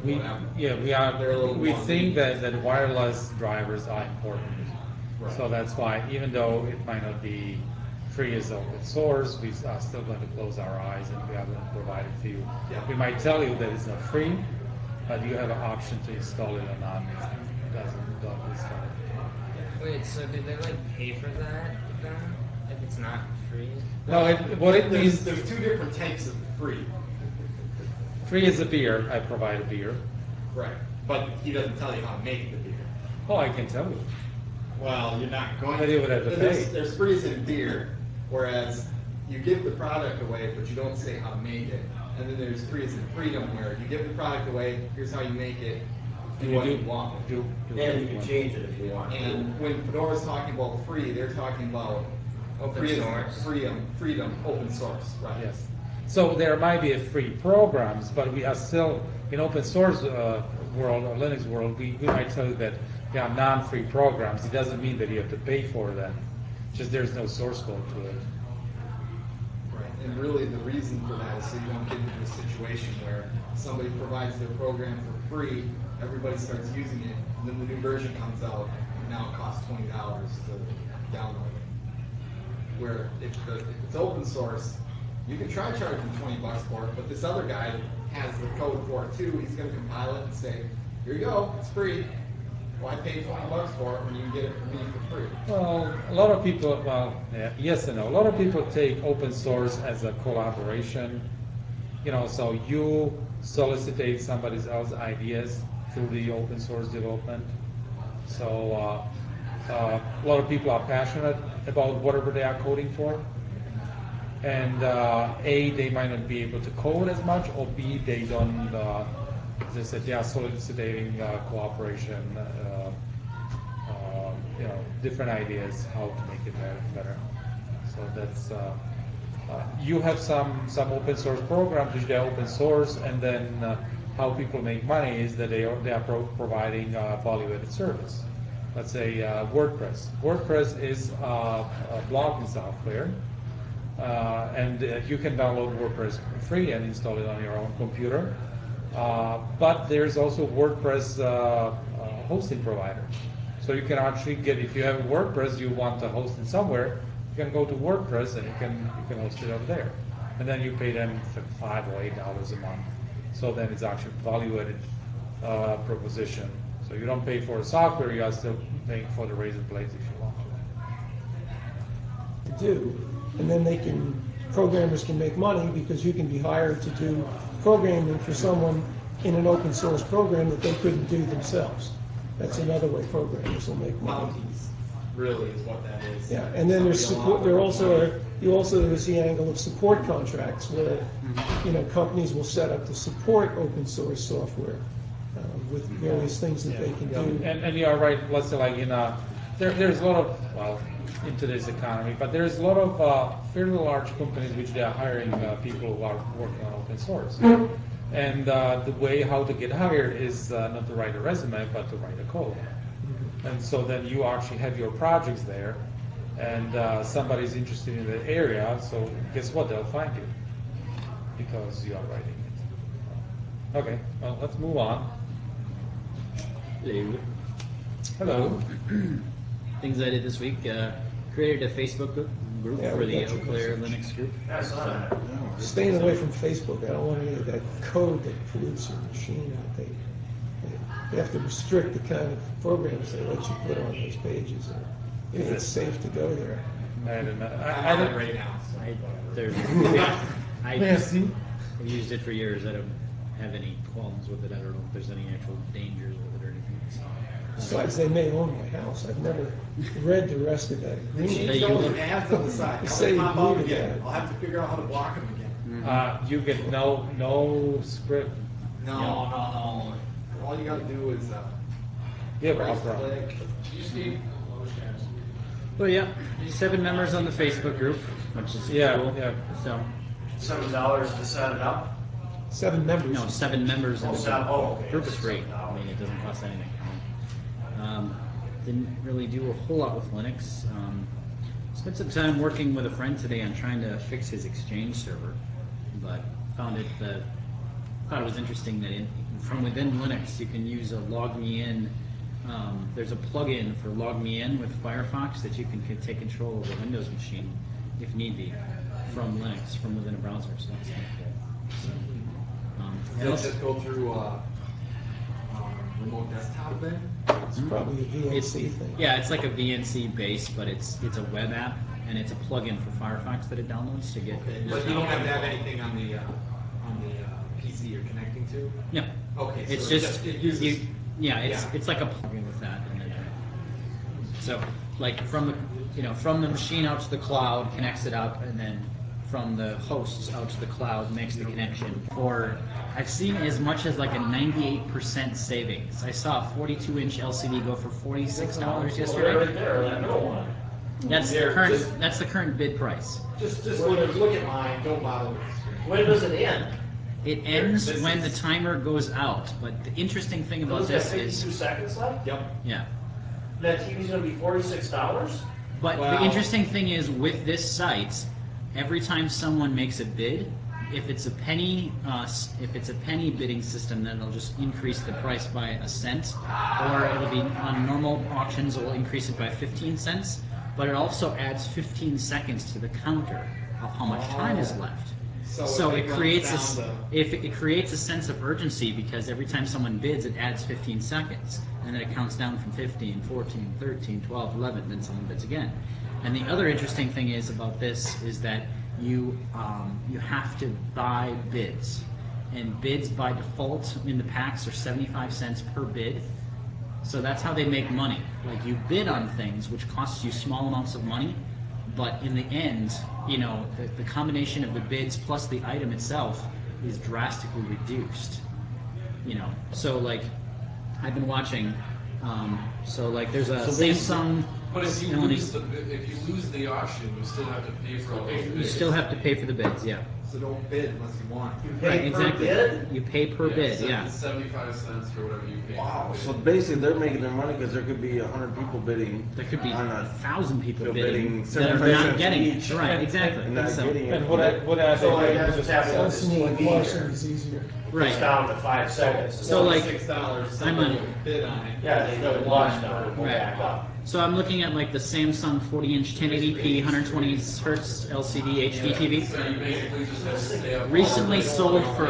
We think that wireless drivers are important. Right. So that's why, even though it might not be free as open source, we are still going to close our eyes and we are going to provide it to you. Yeah. We might tell you that it's not free, but you have an option to install it or not. It don't install it. Wait, so do they pay for that then? If it's not free? No, what it means. There's two different types of free. Free is a beer. I provide a beer. Right. But he doesn't tell you how to make the beer. Oh, I can tell you. Well, you're not going to. You would have to pay. There's frees in beer, whereas you give the product away, but you don't say how to make it. And then there's frees in freedom, where you give the product away, here's how you make it, do what you want. and you can change it if you want. And when Fedora's talking about free, they're talking about Open source. Freedom, open source, right? Yes. So there might be free programs, but we are still in open source world or Linux world. We might tell you that there are non-free programs. It doesn't mean that you have to pay for them. Just there's no source code to it. Right. And really, the reason for that is so you don't get into a situation where somebody provides their program for free, everybody starts using it, and then the new version comes out, and now it costs $20 to download it. Where if it's open source, you can try charging $20 for it, but this other guy has the code for it too. He's going to compile it and say, "Here you go, it's free. Why pay $20 for it when you can get it from me for free?" Well, a lot of people, yes and no. A lot of people take open source as a collaboration. So you solicitate somebody else's ideas through the open source development. So a lot of people are passionate about whatever they are coding for. And A, they might not be able to code as much, or B, they don't, as I said, they are soliciting cooperation, different ideas how to make it better. So that's, you have some open source programs which they are open source, and then how people make money is that they are providing value-added service. Let's say WordPress. WordPress is a blogging software. And you can download WordPress for free and install it on your own computer. But there's also WordPress hosting provider. So you can actually get, if you have WordPress, you want to host it somewhere, you can go to WordPress and you can host it over there. And then you pay them $5 or $8 a month. So then it's actually value-added proposition. So you don't pay for the software, you are still paying for the razor blades if you want to. Do, and then programmers can make money because you can be hired to do programming for someone in an open source program that they couldn't do themselves. That's another way programmers will make money. Bounties, really, is what that is. Yeah, and then there's support. There's the angle of support contracts where companies will set up to support open source software with various things that they can do. And you are right. Let's say there's a lot of in today's economy, but there's a lot of fairly large companies which they are hiring people who are working on open source. And the way how to get hired is not to write a resume, but to write a code. And so then you actually have your projects there, and somebody's interested in the area, so guess what? They'll find you because you are writing it. Okay, well, let's move on. Hello. Hello. Things I did this week. Created a Facebook group for the Eau Claire Linux group. I saw that. staying away from Facebook. I don't want any of that code that pollutes your machine. They have to restrict the kind of programs they let you put on those pages. And if it's safe to go there. I don't know. I'm on it right now. So. I've used it for years. I don't have any qualms with it. I don't know if there's any actual dangers with it or anything. Besides, they may own my house. I've never read the rest of that They agreement. change those ads on the side. Now Say they pop out deleted again. that. I'll have to figure out how to block them again. You get no script. No. All you gotta do is Yeah, right but click. Well, yeah, 7 members on the Facebook group, which is Yeah, cool. yeah. So, $7 to set it up? 7 members. no, 7 members in the group. Okay. Group is free. I mean, it doesn't cost anything. Didn't really do a whole lot with Linux. Spent some time working with a friend today on trying to fix his Exchange server, but thought it was interesting that from within Linux you can use a LogMeIn. There's a plugin for LogMeIn with Firefox that you can take control of the Windows machine if need be from Linux from within a browser. So that's kind of cool. Does it just go through remote desktop then? It's probably a VNC thing. Yeah, it's like a VNC base, but it's a web app and it's a plugin for Firefox that it downloads to get. But you don't have to have anything on the PC you're connecting to? No. Okay, so It's it just it uses. it's like a plugin with that, and then so like from the machine out to the cloud connects it up, and then from the hosts out to the cloud makes the connection. Or I've seen as much as like a 98% savings. I saw a 42-inch LCD go for $46 yesterday. Right there, that middle one. That's the current bid price. Just look at mine. Don't bother with the screen. When does it end? It ends when the timer goes out. But the interesting thing about Does this it have is 52 seconds left? Yep. yeah. That TV's gonna be $46? But Well- the interesting thing is with this site, every time someone makes a bid, if it's a penny bidding system, then it'll just increase the price by a cent, or it'll be on normal auctions, it will increase it by 15 cents. But it also adds 15 seconds to the counter of how much time is left. So it creates it creates a sense of urgency because every time someone bids, it adds 15 seconds, and then it counts down from 15, 14, 13, 12, 11, then someone bids again. And the other interesting thing is about this is that you have to buy bids, and bids by default in the packs are 75 cents per bid. So that's how they make money. Like you bid on things which costs you small amounts of money, but in the end, the combination of the bids plus the item itself is drastically reduced. So like I've been watching. So like there's a Samsung. But if you lose the auction, you still have to pay for all those bids. You still have to pay for the bids, yeah. So don't bid unless you want. You Right, pay per exactly. bid? You pay per bid, yeah. 75 cents for whatever you pay. Wow. So basically, they're making their money because there could be 100 people bidding. There could be on 1,000 people They're bidding bidding that are 75 not cents getting it. each. Right, exactly. And not So- getting it. And what are So they I doing? guess have Sounds to me like TV Martian here. is easier. Right. It's down to 5 seconds. So, like, $6. I'm Somebody on- bid on it. Yeah, they go watch now, go Right. back up. So I'm looking at like the Samsung 40-inch 1080p 120 Hz LCD HD TV. So you basically just have to stay up. Recently sold for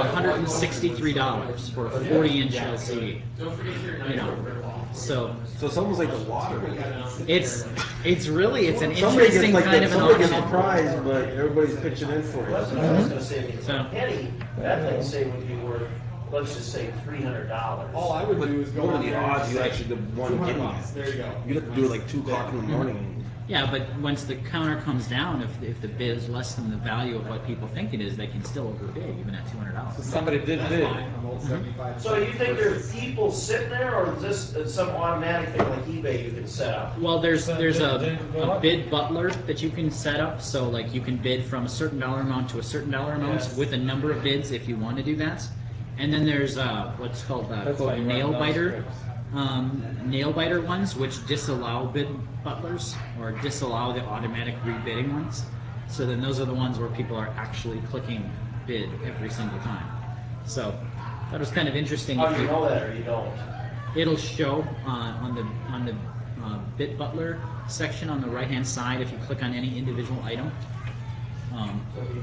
$163 for a 40-inch LCD. Don't forget your So So it's almost like the water. it's really an Somebody gets interesting like kind the, of an somebody gets the auction. prize, but everybody's pitching in for That's it. what I was gonna say. So- Penny, that thing say would be worth, let's just say $300. All I would do is go What are on the there and odds you say, actually the one $200. getting? There you go. You have to do it like 2 o'clock in the morning. Yeah, but once the counter comes down, if the bid is less than the value of what people think it is, they can still overbid even at $200. Somebody did That's bid. fine. I'm old 75 So you think versus- there's people sitting there, or is this some automatic thing like eBay you can set up? Well, there's a bid butler that you can set up, so like you can bid from a certain dollar amount to a certain dollar amount Yes. with a number of bids if you want to do that. And then there's what's called That's quote like nail rundown biter, scripts. nail biter ones, which disallow bid butlers or disallow the automatic rebidding ones. So then those are the ones where people are actually clicking bid every single time. So that was kind of interesting. How if do you know that or you don't? It'll show on the Bit Butler section on the right hand side if you click on any individual item. So if you hit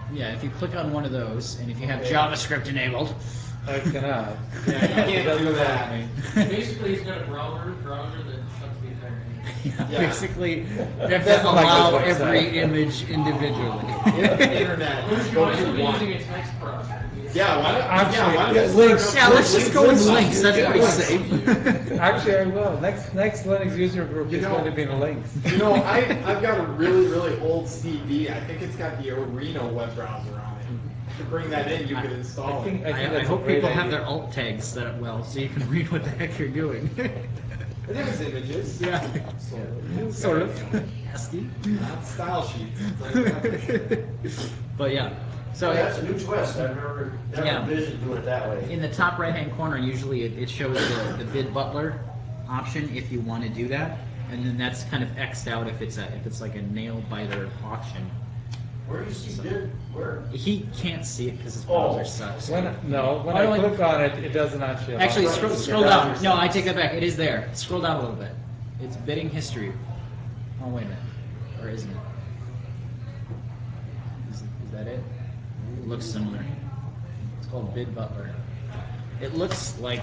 Yeah, if you click on one of those, and if you have JavaScript enabled, I cannot. Yeah, you can't do that. Basically, he's got a browser that shuts the entire thing. yeah, basically, you have to That's like allow this website. every image individually. Internet. Who's Go you to should be one. using a text processor. Yeah, why don't Actually, why don't yeah, you links. start Yeah, up- let's just go with links. That's pretty safe. Actually, I will. Next Linux user group You is know- going to be in links. You know, I've got a really old CD. I think it's got the Arena web browser on it. To bring that in, you could install I think it. I that's a hope great people have idea. their alt tags set up well, so you can read what the heck you're doing. It has images. Yeah, Absolutely. sort of. ASCII. Not style sheets. It's like that. But yeah, So so that's a new twist. I've never Yeah. envisioned doing it that way. in the top right-hand corner, usually it shows the bid butler option if you want to do that, and then that's kind of X'd out if it's like a nail biter auction. Where do you see bid? Where? He can't see it because his Oh. browser sucks. When Oh, I wait. click on it, it doesn't actually. allow Actually, me to scroll see down. it. No, I take that back. It is there. Scroll down a little bit. It's bidding history. Oh, wait a minute. Or isn't it? Is that it? It looks similar. It's called Bid Butler. It looks like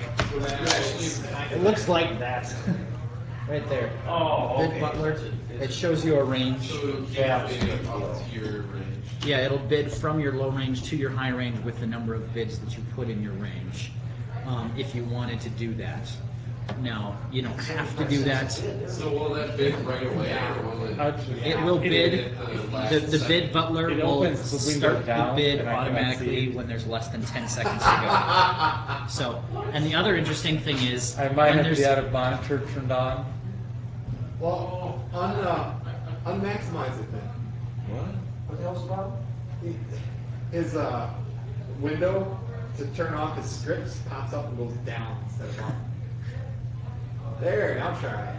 that. Right there. Oh, Bid okay. Butler. It shows you a range. So it'll keep Yeah. bidding up to your range. Yeah, it'll bid from your low range to your high range with the number of bids that you put in your range. If you wanted to do that. Now, you don't have to do that. So will that bid right away, or will it? Actually, It will bid. At the last The second? bid butler It will opens the window start the down, bid and I cannot automatically see it. when there's less than 10 seconds to go. So, and the other interesting thing is, I might when have there's the out of monitor turned on. Well, unmaximize it then. What the hell's the problem? His window to turn off his scripts pops up and goes down instead of up. There, now try it.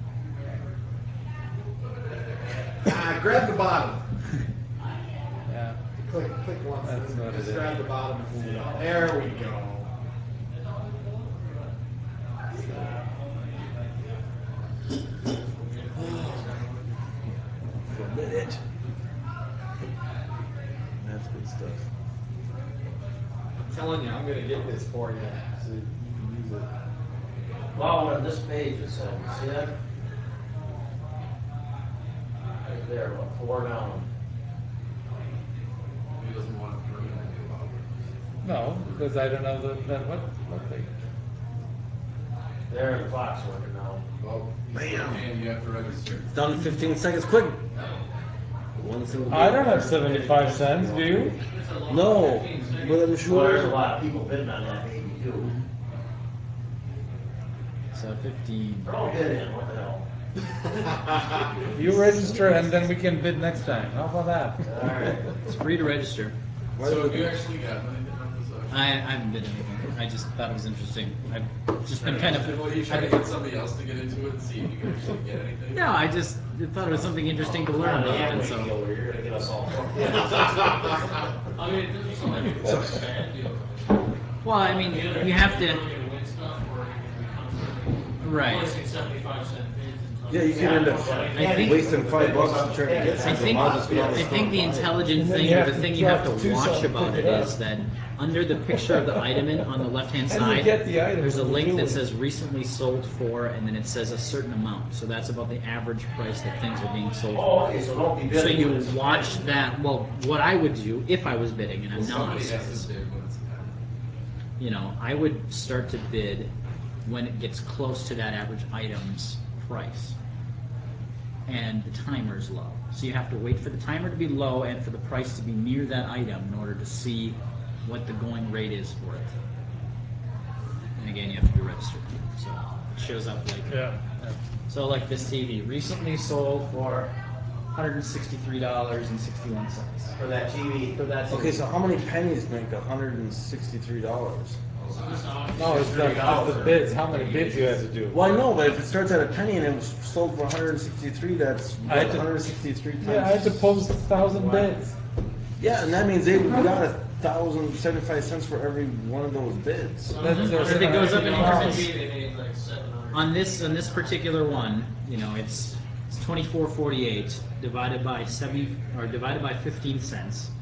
Grab the bottom. Yeah. Click once, That's and what it just is. grab the bottom and move it up. There we go. Forbid it. That's good stuff. I'm telling you, I'm gonna get this for you so you can use it. Well, on this page it said, you see that? Right there, about 4 down. He doesn't want to permanently allow it. No, because I don't know what they. There, the clock's working now. Well, and you have to register. It's down to 15 seconds. Quick. One single. I don't have 75 cents. Do you? No, but I'm Well, sure. there's a lot of people bidding on that baby too. so 15. They're all bidding, what the hell? You register and then we can bid next time. How about that? Alright. It's free to register. So have you actually gotten anything on this auction? I haven't bid anything. I just thought it was interesting. I've just been kind of. Well, you try to get somebody else to get into it and see if you can actually get anything? No, I just thought it was something interesting to learn about, and so. Where you're gonna get us all. I mean, it doesn't sound like it's a bad deal. Well, I mean, you have You're to. gonna win stuff, or you're gonna be constantly Right. placing 75-cent bids until. Yeah, you can end up I think- wasting $5 to try to get something. I'll just go on the I think the store. intelligent And then thing, you or have the to thing you drive have to to watch Tucson to about pick it it is up. that under the picture of the item on the left-hand How do you side, get the item there's a when you're link that doing says recently sold for, and then it says a certain amount. So that's about the average price that things are being sold Oh, for. okay, so don't be So bidding. you when it's- watch that. Well, what I would do if I was bidding, and I'm Well, not, somebody has is, to bid when it's you know, I would start to bid when it gets close to that average item's price. And the timer's low. So you have to wait for the timer to be low and for the price to be near that item in order to see what the going rate is for it. And again, you have to be registered. So it shows up like, Yeah. so like this TV, recently sold for $163.61. For that TV. For that TV. Okay, so how many pennies make $163? No, it's the bids. How many bids you have to do? Well, I know, but if it starts at a penny and it was sold for 163, that's I had what, to- 163 times. Yeah, I had to post 1,000 bids. Yeah, and that means they got 1,075 cents for every one of those bids. That's their If it goes up in increments. They made like 700. On this particular one, you know, it's 24.48 divided by 15 cents,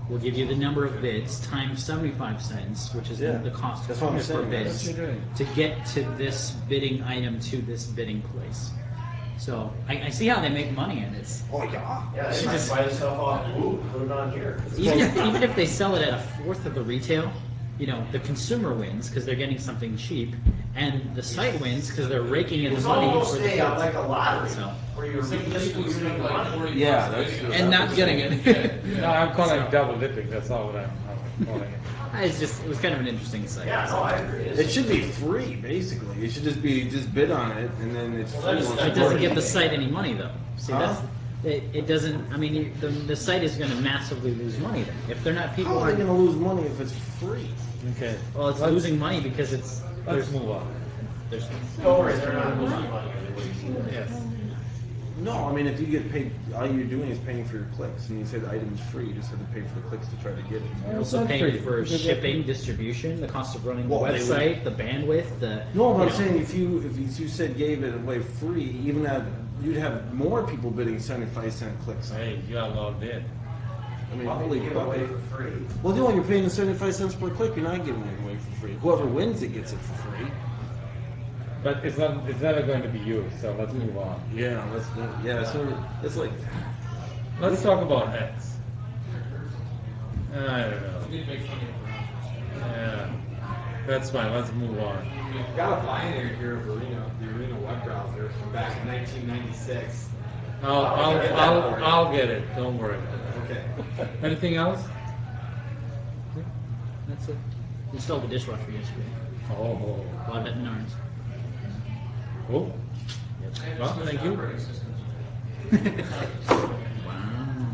will give you the number of bids times 75 cents, which is Yeah, the cost that's what I'm per saying, bid, that's what you're doing. to get to this bidding item to this bidding place. So I see how they make money, and it's Oh yeah. Yeah, they might buy the stuff off Blue and put it on here. even if they sell it at a fourth of the retail, you know, the consumer wins because they're getting something cheap, and the site wins because they're raking in the It's money almost for the like bids. a lottery, So. where you're Some people spend redistributing the like money. 40 Yeah, bucks that's a video. And not getting it. No, I'm calling it double dipping. That's all what I'm calling it. It was kind of an interesting site. Yeah, no, I agree. It should be free, basically. It should just bid on it, and then it's free. that's- once It you doesn't bid. give the site any money though. See, Huh? that's it doesn't. I mean, the site is going to massively lose money then if they're not people. How are they going to lose money if it's free? Okay. Well, it's losing money because it's Let's move on. there's Don't worry, they're not losing money. They wouldn't. Yes. No, I mean, if you get paid, all you're doing is paying for your clicks, and you say the item's free, you just have to pay for the clicks to try to get it. You're It's also not paying free, for because shipping, distribution, the cost of running the Well, they would- website, the bandwidth, the. No, but you I'm know. saying if you said gave it away free, even that you'd have more people bidding 75-cent clicks on it. Hey, you got logged in. I mean, How can holy you give it away crap. for free? Well, no, you're paying the 75 cents per click. You're not giving it away for free. Whoever wins it gets it for free. But it's never going to be used, so let's move on. Yeah, so it's like Let's talk about X. I don't know. You did make fun of your browsers. Yeah. That's fine, let's move on. I've got a binary here of the Arena web browser from back in 1996. I'll get it, don't worry. Okay. Anything else? That's it. Installed the dishwasher yesterday. Oh, Bought it at Menards. cool. Well, thank you. Operating systems. Wow.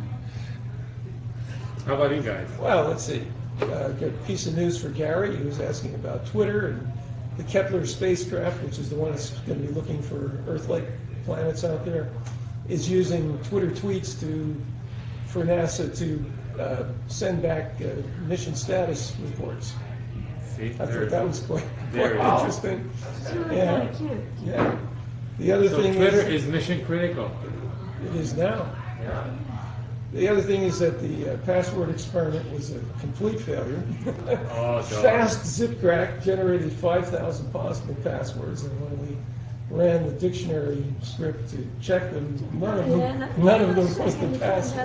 How about you guys? Well, let's see. Got a piece of news for Gary. He was asking about Twitter and the Kepler spacecraft, which is the one that's going to be looking for Earth-like planets out there, is using Twitter tweets for NASA to send back mission status reports. See, I thought that was quite Very interesting. It's really Yeah. kind of cute. Yeah. The other So thing Twitter is, is mission critical. it is now. Yeah. The other thing is that the password experiment was a complete failure. Oh, dog. Fast zip crack generated 5,000 possible passwords, and when we ran the dictionary script to check them, none of them was the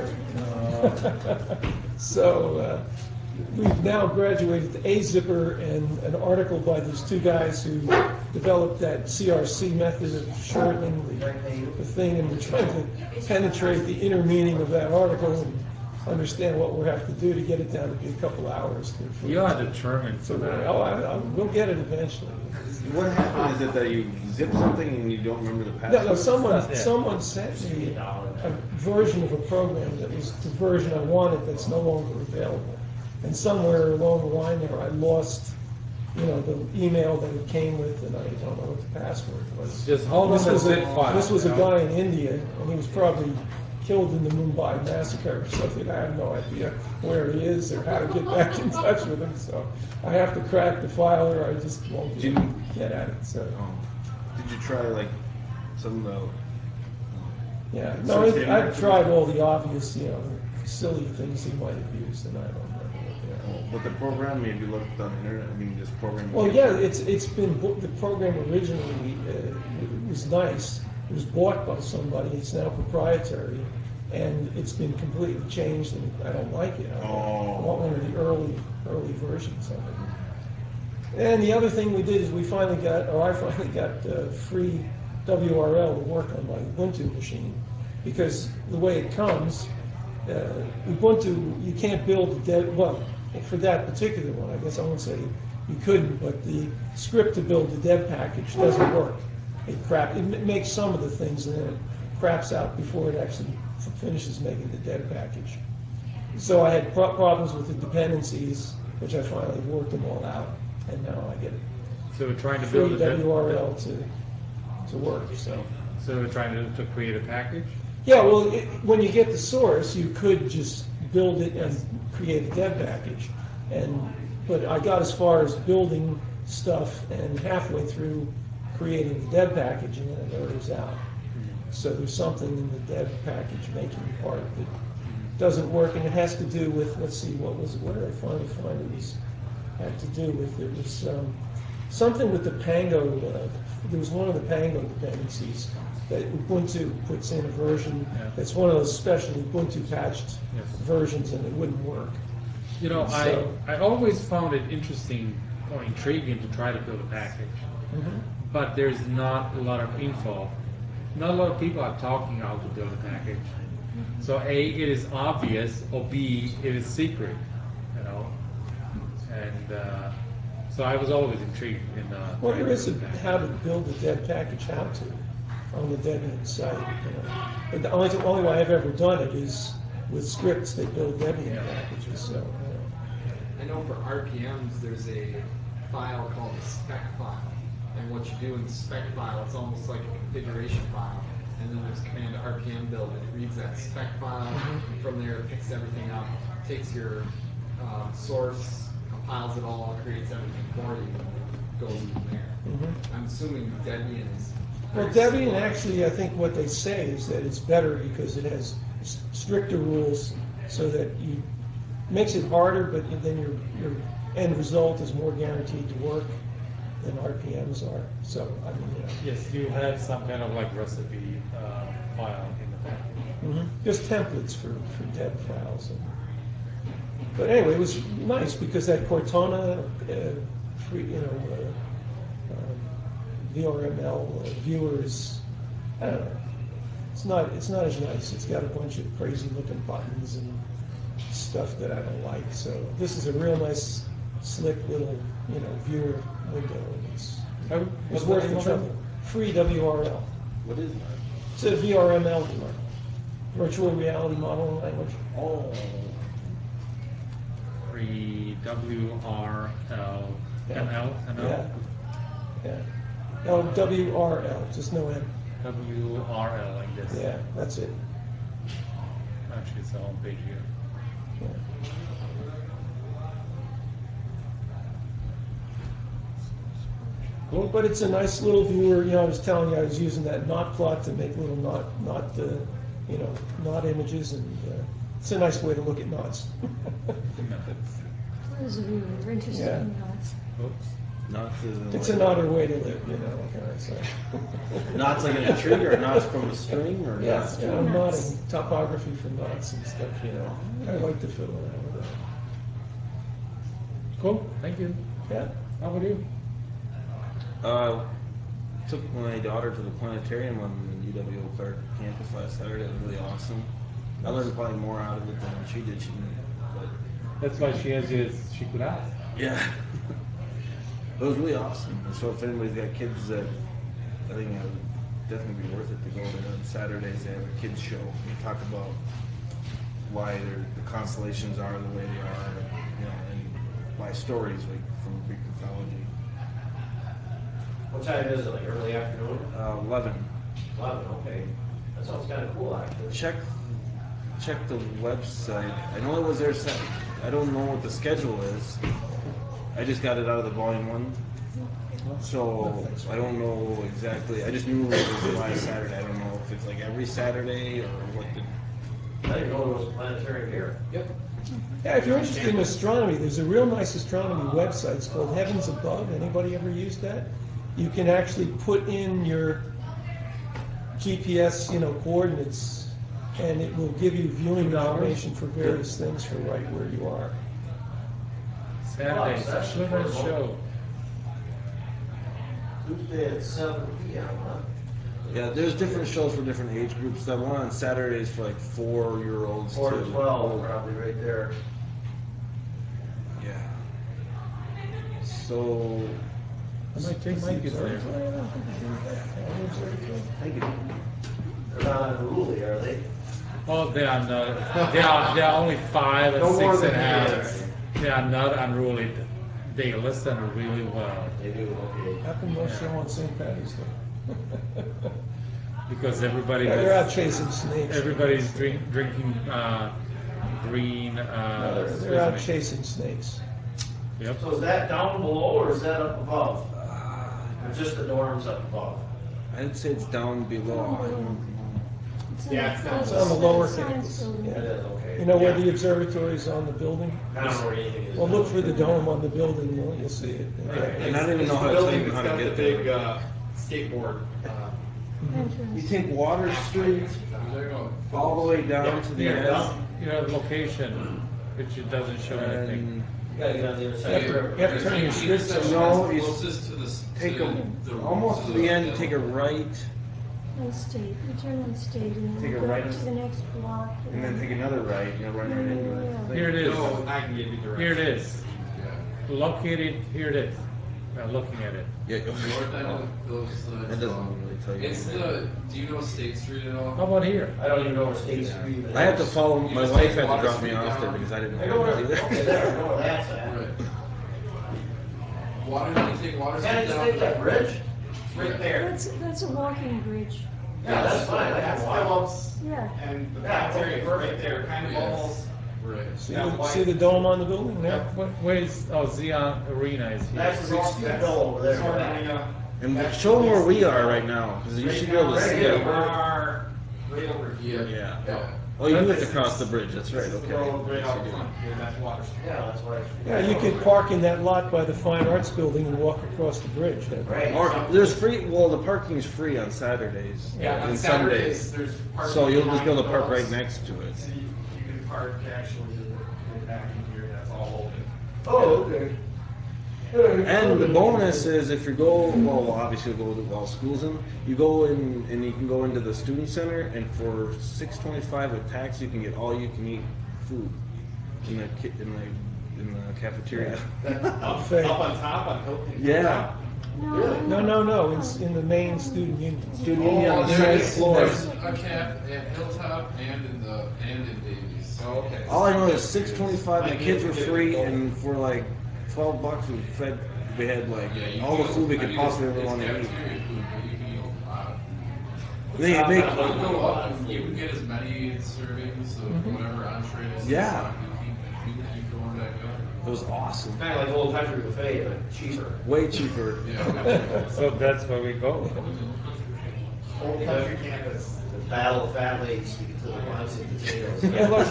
password. So we've now graduated to AZipper, and an article by these two guys who developed that CRC method of shortening the thing, and we're trying to penetrate the inner meaning of that article and understand what we'll have to do to get it down to be a couple hours. You are determined for that. We'll get it eventually. what happened is that you zip something and you don't remember the password. No, someone Yeah. sent me a version of a program that was the version I wanted that's no longer available. And somewhere along the line there, I lost, the email that it came with, and I don't know what the password was. Just hold on This the was zip file. This was a you know? guy in India, and he was probably killed in the Mumbai massacre or something. I have no idea where he is or how to get back in touch with him. So I have to crack the file, or I just won't be able to get at it. So. Did you try like some of the? Yeah, no, I've tried all the obvious, silly things he might have used, and I don't remember what they are. But the program, maybe you looked on the internet. I mean, this program. Well, yeah, it's been the program originally was nice. It was bought by somebody. It's now proprietary, and it's been completely changed, and I don't like it. I want one of the early versions of it. And the other thing we did is I finally got free WRL to work on my Ubuntu machine, because the way it comes, Ubuntu, you can't build for that particular one, I guess I won't say you couldn't, but the script to build the dev package doesn't work. It makes some of the things, and then it craps out before it actually finishes making the dev package. So I had problems with the dependencies, which I finally worked them all out, and now I get So we're trying to free build a WRL to work. So we're trying to create a package. yeah, well, when you get the source, you could just build it and create a dev package, but I got as far as building stuff and halfway through creating the dev package, and then it errors out. So there's something in the dev package making part that doesn't work, and it has to do with, let's see, what was it? Where did I finally find it? Was had to do with, it was something with the Pango. There was one of the Pango dependencies that Ubuntu puts in a version that's one of those special Ubuntu patched versions, and it wouldn't work. You know, So- I always found it interesting or intriguing to try to build a package, but there's not a lot of info. Not a lot of people are talking how to build a package. So A, it is obvious, or B, it is secret, you know. And so I was always intrigued in Well, trying there to is a build a package. how to build a Deb package, how to, on the Debian site, you know. But the only way I've ever done it is with scripts that build Debian packages, so, you know. I know for RPMs, there's a file called a spec file. And what you do in the spec file, it's almost like a configuration file. And then there's command RPM build, and it reads that spec file, and from there it picks everything up, takes your source, compiles it all, creates everything for you, and goes from there. I'm assuming Debian is... Well, Debian actually, I think what they say is that it's better because it has stricter rules, so that you makes it harder, but then your end result is more guaranteed to work than RPMs are. So, I mean, you know. Yes, you have some kind of like recipe file in the package. Just templates for Deb files. But anyway, it was nice because that Cortana, VRML viewers, I don't know. It's not as nice. It's got a bunch of crazy looking buttons and stuff that I don't like. So this is a real nice, slick little, viewer window. And it's worth the trouble. Free WRL. What is that? It's a VRML virtual reality modeling language. Oh. Free WRL ML. Yeah. No, WRL, just no M. WRL like this. Yeah, that's it. Actually, it's the home page here. Yeah. Cool. But it's a nice little viewer. I was telling you I was using that knot plot to make little knot images, and it's a nice way to look at knots. Those of you who are interested in knots. Oops. Knots is It's another way to live, what can I say? knots like in a tree, or knots from a string, or knots. Yeah, I'm knotting topography for knots and stuff. I like to fiddle around with that. Cool. Thank you. Yeah. How about you? Took my daughter to the planetarium on the UW Eau Claire campus last Saturday. It was really awesome. I learned probably more out of it than she did. But That's why she has this. She could ask. yeah. It was really awesome. So if anybody's got kids, that I think it would definitely be worth it to go there. On Saturdays they have a kids show. They talk about why the constellations are the way they are, and by stories like from Greek mythology. What time is it, like early afternoon? 11. 11, okay. That sounds kind of cool, actually. Check the website. I know it was there. I don't know what the schedule is. I just got it out of the volume 1. So I don't know exactly. I just knew it was last Saturday. I don't know if it's like every Saturday or what the... I didn't know there was a planetarium here. Yep. Yeah, if you're interested in astronomy, there's a real nice astronomy website. It's called Heavens Above. Anybody ever used that? You can actually put in your GPS, coordinates, and it will give you viewing information for various things for right where you are. Saturday, it's a children's show. Tuesday at 7 p.m., huh? Yeah, there's different shows for different age groups. That one on Saturday is for like 4-year-olds 4 to 12, probably right there. Yeah. So... Mike is there. Thank you. They're not unruly, are they? Oh, they are only 5 and No more 6 and a than half. me. They are not unruly. They listen really well. They do, okay. How come no show on St. Patty's Day? Because everybody Yeah, they're out chasing snakes. Everybody's drinking green. No, they're out chasing snakes. Yep. So is that down below or is that up above? Or just the dorms up above? I'd say it's down below. Yeah, it's down It's on the lower Science campus. building. It Yeah. is, okay. You know where Yeah. the observatory is on the building? I don't know where anything is. Well, look for the dome on the building, you'll see it. And I don't even It's know how the to tell building you how that's to got get the big there. skateboard. You Entrance. take Water Street all the way down to the Here, edge. you have location, which it doesn't show anything. And You gotta get on the other side of the river. You have to turn your script no, on. you Closest to the take to almost to the end, you take a right, On State, you turn on State and Take then a go right. to the next block. and then take another right, and you'll run right into it. Here it is. No, I can give you directions. Here it is. Yeah. Located, here it is. Looking at it. Yeah, North end of Phillips. that doesn't really tell you. It's the. Do you know State Street at all? How about here? I don't even know where State Street is. I have to follow. My just wife take had to Water drop me Street off there down. because I didn't I know know where where, it okay, either. there, I know where that's at. Right. Water. You take Water Street Can I just down. take that bridge? It's right there. That's a walking bridge. Yeah, that's fine, I That's can walk. Phillips, Yeah. and the Yeah, cafeteria is right perfect. there, kind of Yes. almost. Right. See the dome on the building there? Where's, oh, Zion Arena is here. That's the Rossville Hill over there. Sort of arena. And That's show them the where we next are one. right now, because you Right should be now, able to right see here, it. we are right over here. Yeah. Yeah. Oh, you looked across the bridge. That's right. This is the Okay. road right Yes, out you do. front here, that's Water Street. Yeah, that's why. Yeah, you could park in that lot by the Fine Arts Building and walk across the bridge. Right. Or there's free. Well, the parking's free on Saturdays Yeah, on and Saturdays, Sundays, there's parking. so you'll just be able to behind park right those. next to it. So you can park actually right back in here, that's all open. Oh, okay. And the bonus is if you go, well, obviously you'll go while school's in. You go in and you can go into the student center, and for $6.25 with tax, you can get all you can eat food in the cafeteria. That's up Buffet. on top on Hilton. Yeah. Really? No, it's in the main student union. Student union on the There second is floor. there's a cap at Hilltop and in Davies. Oh, okay. All I know is $6.25. My kids were free, and for like $12 we had like Yeah, you all the can- food we I could mean, possibly ever it's want to eat. cafeteria food, but you can eat a lot of food. They You can make go up and you can get as many servings of whatever entree is. Yeah. You keep going back up. it was awesome. Kind of like Old Country Buffet, but cheaper. Way cheaper. Yeah. So that's where we go. Old country campus. The battle of fat ladies to get to the Munson potatoes. Yeah, look,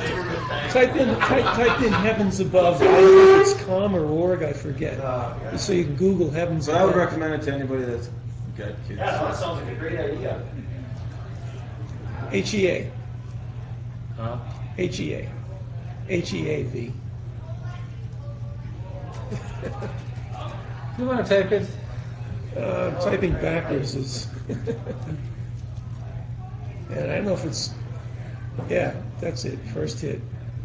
type in Heavens Above. I don't know if it's com or org, I forget. Yeah. So you can Google Heavens But I would Above. recommend it to anybody that's got kids. Yeah, no, that sounds like a great idea. HEA. Huh? HEA. HEAV. You want to type it? Typing backwards is. And I don't know if it's. Yeah, that's it. First hit.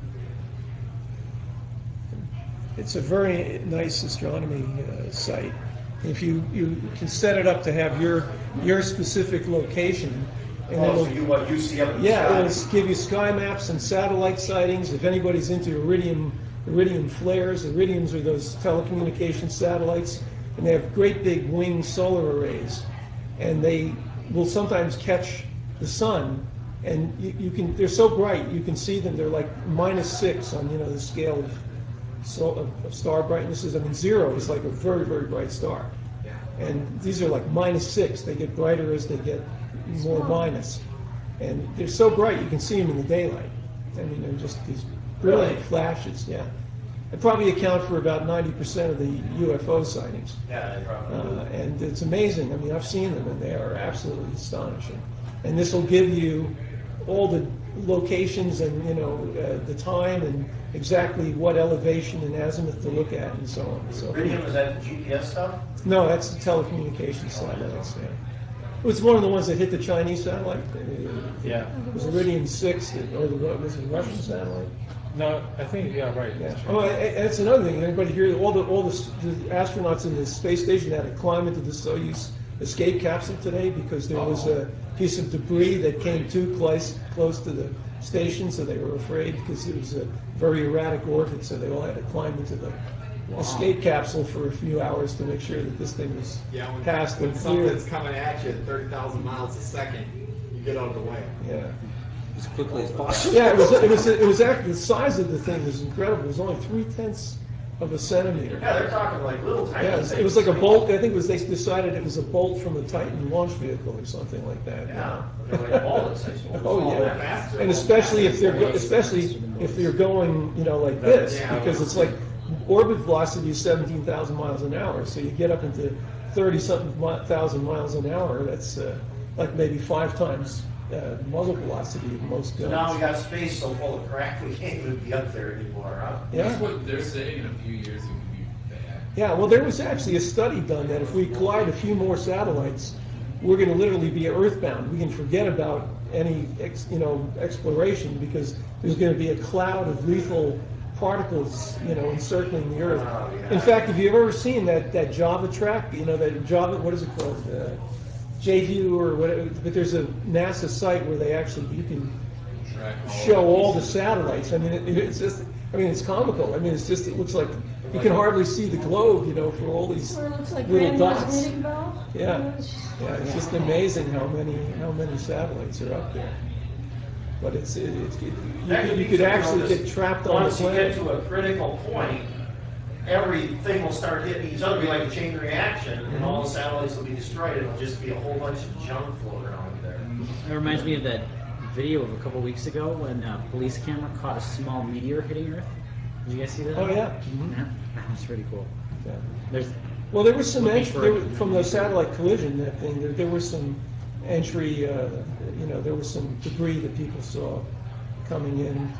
It's a very nice astronomy site. If you can set it up to have your specific location, and Oh, it'll, so you what you see up in the yeah, sky. it'll give you sky maps and satellite sightings. If anybody's into iridium flares, iridiums are those telecommunications satellites, and they have great big wing solar arrays, and they will sometimes catch the sun, and you can. They're so bright you can see them. They're like -6 on the scale of star brightnesses. I mean, 0 is like a very, very bright star. And these are like -6. They get brighter as they get more minus. And they're so bright you can see them in the daylight. I mean, they're just these brilliant flashes, yeah. They probably account for about 90% of the UFO sightings. Yeah, they probably do. And it's amazing. I mean, I've seen them, and they are absolutely astonishing. And this will give you all the locations and the time and exactly what elevation and azimuth to look at and so on and so Iridium, forth. is that the GPS stuff? No, that's the telecommunications satellites. Yeah. It was one of the ones that hit the Chinese satellite. Yeah. It was Iridium 6, or was it a Russian satellite? No, I think, yeah, right. Yeah. Oh, and that's another thing. Anybody here? All the astronauts in the space station had to climb into the Soyuz escape capsule today because there was a piece of debris that came too close to the station, so they were afraid because it was a very erratic orbit. So they all had to climb into the escape capsule for a few hours to make sure that this thing was past When and clear. something's coming at you at 30,000 miles a second, you get out of the way. Yeah. As quickly as possible. Yeah, it was actually the size of the thing was incredible. It was only 0.3 of a centimeter. Yeah, they're talking like little tiny Yeah, things. it was like a bolt. I think they decided it was a bolt from a Titan launch vehicle or something like that. Yeah, they're like bullets, I suppose. Oh yeah, faster. and especially if they're going, like this, Yeah. because it's like orbit velocity is 17,000 miles an hour. So you get up into 30-something thousand miles an hour. That's like maybe 5 times muzzle velocity of most guns. So now we got space so full of crap we can't even be up there anymore, huh? Yeah. That's what they're saying. In a few years, it could be bad. Yeah, well, there was actually a study done that if we collide a few more satellites, we're going to literally be earthbound. We can forget about any exploration because there's going to be a cloud of lethal particles, encircling the Earth. Oh, yeah. In fact, have you ever seen that Java track? That Java, what is it called? JView or whatever. But there's a NASA site where you can Track show all the satellites. I mean, it's comical. I mean, it looks like you can hardly see the globe, for all these Where it looks like little Grandma's dots. knitting ball. Yeah, yeah, it's just amazing how many satellites are up there. But you could actually get trapped on the Once you get planet. to a critical point, everything will start hitting each other, it'll be like a chain reaction, and all the satellites will be destroyed. It'll just be a whole bunch of junk floating around there. It reminds me of that video of a couple weeks ago when a police camera caught a small meteor hitting Earth. Did you guys see that? Oh yeah. Yeah, that was pretty cool. Yeah. There's Well, there was some Looking entry for- from the satellite collision. That thing. There was some entry. There was some debris that people saw coming in.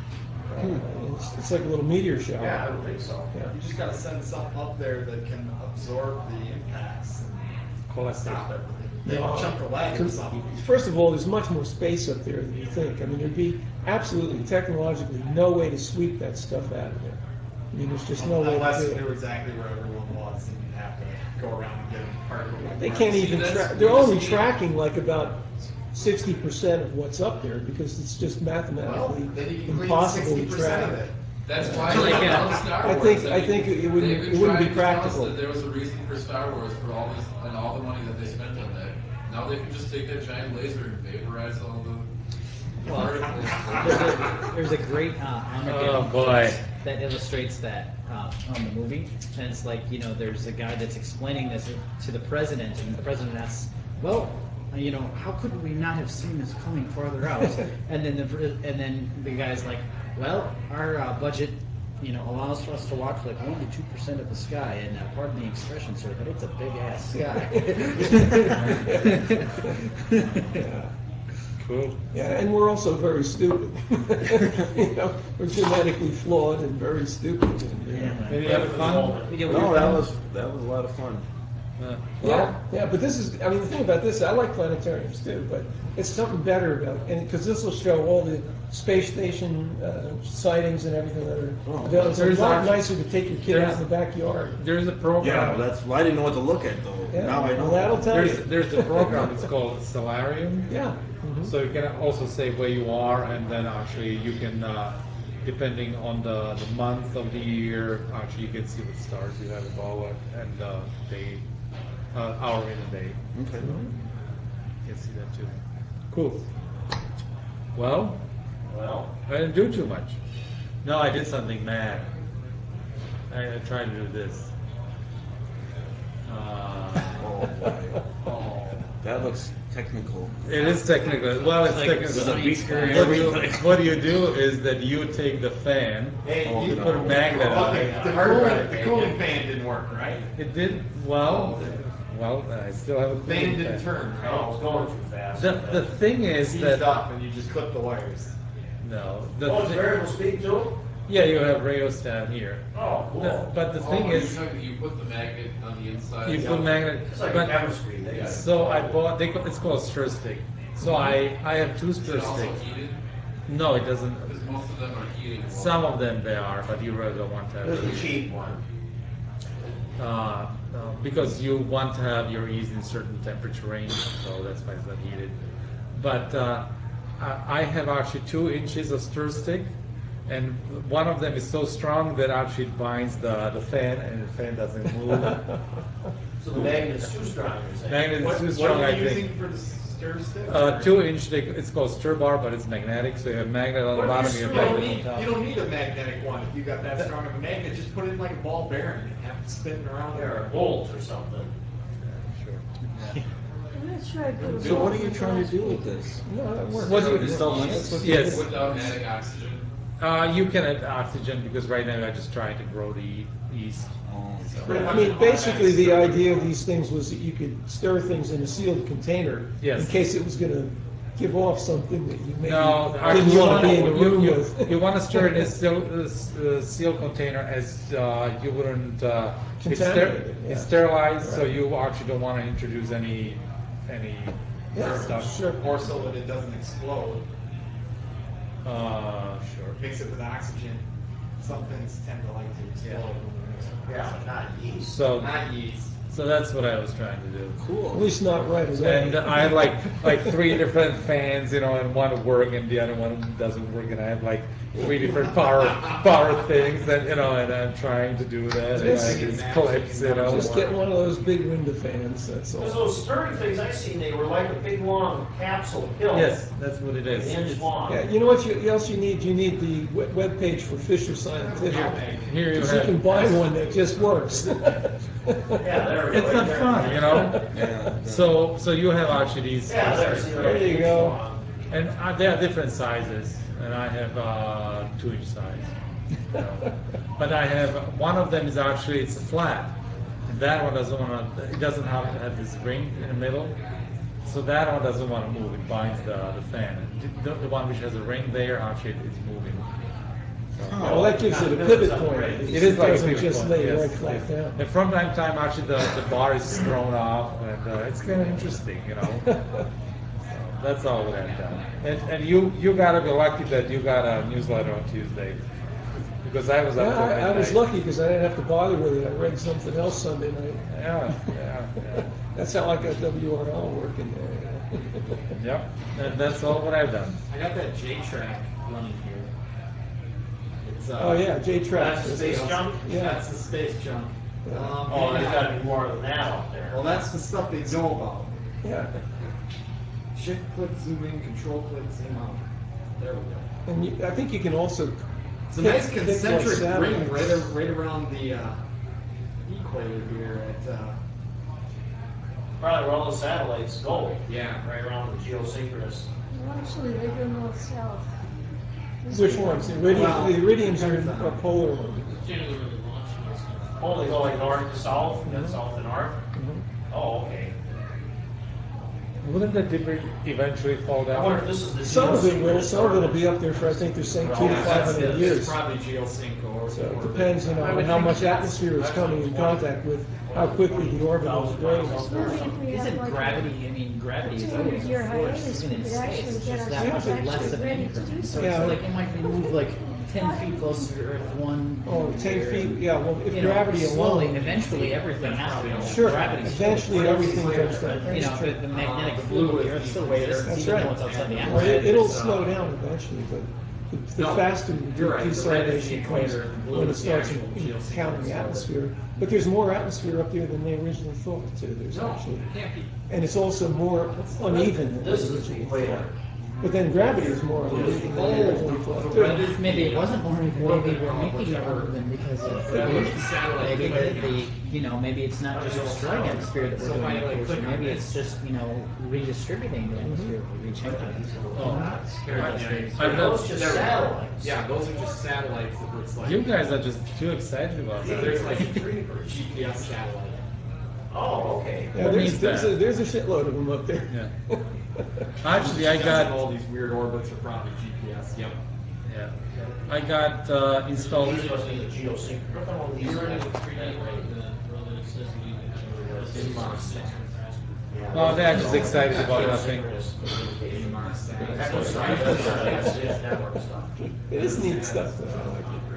It's like a little meteor shower. Yeah, I would think so. Yeah. You just gotta send something up there that can absorb the impacts and stop everything. Maybe No. chunk a leg or something. First of all, there's much more space up there than you think. I mean, there'd be absolutely, technologically, no way to sweep that stuff out of there. I mean, there's just no way Unless to you do knew it. exactly where everyone was and you'd have to go around and get them particle by They particle. can't even they're only tracking like about 60% of what's up there because it's just Well, mathematically then you can clean impossible to 60% track. of it. That's why So they like, love Star I Wars. think mean, it wouldn't they've been be trying to tell us practical. that there was a reason for Star Wars for all this and all the money that they spent on that. Now they can just take that giant laser and vaporize all the particles. there's a great Armageddon boy. that illustrates that on the movie, and it's like there's a guy that's explaining this to the president, and the president asks, well, how could we not have seen this coming farther out? and then the guy's like, well, our budget allows for us to watch like 1 to 2% of the sky, and pardon the expression, sir, but it's a big ass sky. Yeah. Cool. Yeah, and we're also very stupid. We're genetically flawed and very stupid. And, Did you have fun? No, that was a lot of fun. yeah, but this is, the thing about this, I like planetariums too, but it's something better about, and because this will show all the space station sightings and everything that are available. It's a There's lot actually- nicer to take your kid out in the backyard. There's a program. Yeah, I didn't know what to look at though. Yeah, Now I know. well, that'll tell you. There's a program. It's called Stellarium. Yeah. So you can also say where you are, and then actually you can, depending on the month of the year, actually you can see what stars you have above and day, hour in a day. Okay. You can see that too. Cool. Well, I didn't do too much. No, I did something mad. I tried to do this. Oh boy. That looks technical. It is technical. Well, it's Like technical. There's a beat behind What everything. what you do is that you take the fan, Hey, Oh, you no. put a magnet on Okay, it. the cooling fan didn't work, right? It did well. Well, I still have a Fan cooling didn't fan. turn, Oh, right? it's going too fast. The thing is Seized that up and you just clip the wires. no. It's variable speed too? Yeah, you have rheostat here. Oh, cool. But the thing is, you put the magnet on the inside. you put magnet. It's like a But camera screen. They got it. so I bought. It's called a stir stick. So I have 2 Is stir it also sticks. heated? No, it doesn't. Because most of them are heating. Some of them they are, but you really don't want to have. There's it. a cheap one. Because you want to have your ease in certain temperature range, so that's why it's not heated. But I have actually 2 inches of stir stick, and one of them is so strong that actually it binds the fan, and the fan doesn't move. So the magnet's too strong, you're saying? Magnet is too What strong, are I you think. using for the stir stick? 2-inch. It's called stir bar, but it's magnetic. So you have magnet on the What bottom, is you have You don't magnet on need top. you don't need a magnetic one if you got that strong of a magnet. Just put it in like a ball bearing and have it spinning around Or there. a bolt or something. Sure. I'm not sure I put a So what are bolt you in trying to do with plastic. this? No, that works. What do you Install limits? Yes. Without adding oxygen. You can add oxygen because right now I'm just trying to grow the yeast. Oh, I mean, basically, the idea of these things was that you could stir things in a sealed container Yes. in case it was going to give off something that you maybe No, didn't want to be in the room with. you want to stir it in a sealed container as you wouldn't. Contaminate it, yeah. It's sterilized, so Right. you actually don't want to introduce any Yeah, stuff. sure. Or so that it doesn't explode. Sure. Mix it with oxygen. Some things tend to like to explode when they're mixed with Yeah, oxygen. but not yeast. So Not yeast. that's what I was trying to do. cool. At least not right away. And I have like 3 different fans, and one work and the other one doesn't work, and I have like 3 different power things, and I'm trying to do that. And I use clips, Just get one of those big window fans, that's Because all. those stirring things I seen, they were like a big long capsule pill. Yes, that's what it An is. inch long. Yeah, you know what else you need? You need the web page for Fisher Scientific. Here you Because you have. can buy one that just works. Yeah, there we go. It's not fun, Yeah. So you have actually these. Yeah, there, see, There you go. And there are different sizes, and I have 2-inch size. But I have one of them is actually it's flat, and that one doesn't want to. It doesn't have this ring in the middle, so that one doesn't want to move. It binds the fan. The one which has a ring there actually it's moving. So, Well, that gives it a pivot point. it is like a doesn't pivot just point, lay yes, right flat yes. down. And from time to time, actually, the bar is thrown off, and it's kind of interesting, So that's all what I've done. And you gotta be lucky that you got a newsletter on Tuesday, because I was up till midnight. I was lucky because I didn't have to bother with it. I read something else Sunday night. Yeah. That's how I got WRL working there. Yep, and that's all what I've done. I got that J-Track running here. It's, Oh yeah, J-Track. That's the space junk? Yeah. That's the space junk. Oh, there's gotta be more than that out there. Well, that's the stuff they know about. Yeah. Shift click, zoom in, control click, zoom out. There we go. And I think you can also. It's a nice pick concentric like ring satellites. right around the equator here at. Probably where all the satellites go. Yeah. Right around the geosynchronous. Well, actually, they go north-south. Which ones? The Iridium, Well, the Iridiums are depends on- polar orbit. Generally where the launch is. Oh, they go like north to south, and then south to north? Oh, okay. Wouldn't the debris eventually fall I wonder down? if this is the Some of it will. geosynchronous Some of it will be orbit. up there for I think they're saying 2 to Yeah, 500 It's years. probably geosync or. So it depends, on how much atmosphere it's coming in contact with, how quickly the orbit will drain. Maybe if we have Isn't like gravity is always 200-year a force, hiatus, even we in could space. actually It's get just that much ourselves less actually of an ready to increment. do So Yeah. it's like it might move like 10 feet closer to Earth one. Oh, 10 year. feet, yeah, well, if You know, gravity slowly, alone. eventually everything happens. Sure, Gravity eventually everything comes down. You know, That's true. the magnetic fluid of the Earth still exists, That's even right. though it's outside the Well, atmosphere. it'll slow down eventually, but the No, faster you're right. The red is the deceleration comes equator, the blue when it is the starts actual geosynchronous encountering orbit. atmosphere. But there's more atmosphere up there than they originally thought, too. There's No, actually, it can't be. and it's also more uneven than they This is the originally equator. thought. But then gravity is more uneven than they originally thought, The red too. is Maybe it the, wasn't more even. orbit Maybe we're of making it whichever- uneven because of whatever pollution. satellite Maybe you're maybe it's not just destroying atmosphere that we're So doing if I, the like, pollution. click on Maybe this- it's just redistributing the atmosphere, rechanging it. Are those just satellites? Yeah, those are just satellites that looks like. You guys are just too excited about So that. there's like a GPS satellite. Oh, okay. Yeah, What there's, means there's, that? a, there's a shitload of them up there. Yeah. Actually, I got. all these weird orbits are probably GPS. Yep. Yeah. I got installed. These must be the geosynchronous. Look at all these. You're running 3D like the well that it says you need the Mars. Well, they're just excited about nothing. Mars satellites. That's what that's dish network stuff. It is neat stuff, though. I like it.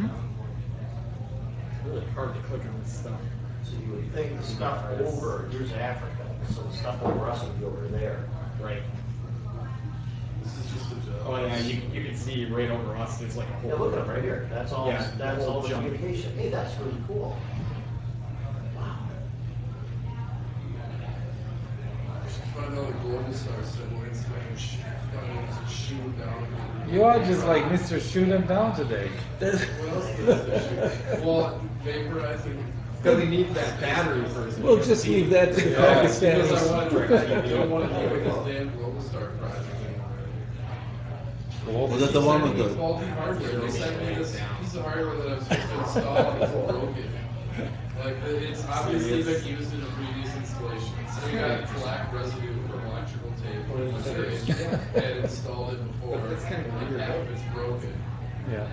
It's really hard to click on this stuff. So you would think the stuff over, here's Africa, so the stuff over us would be over there. Right. This is just a joke. Oh yeah, you can see right over us. There's like a whole. Yeah, look at it right here. That's all, Yeah, that's whole all the junk. communication. Hey, that's really cool. Wow. I just want to know, like, Global Star siblings, fucking just shoot them down. You are just like Mr. Shoot 'em down today. What else does Mr. Shoot? Well, vaporizing. Because he needs that battery for his We'll just leave that to the Yeah, Pakistanis. because I don't want to deal with this damn Global Star project anymore. Was that the one with They sent me the? faulty hardware. They sent me this piece of hardware that I was supposed to install and it's broken. Like, it's obviously been used in a previous installation. So we got black residue from electrical tape from when they had installed it before. But that's kind of and weird. half of it's broken. Yeah.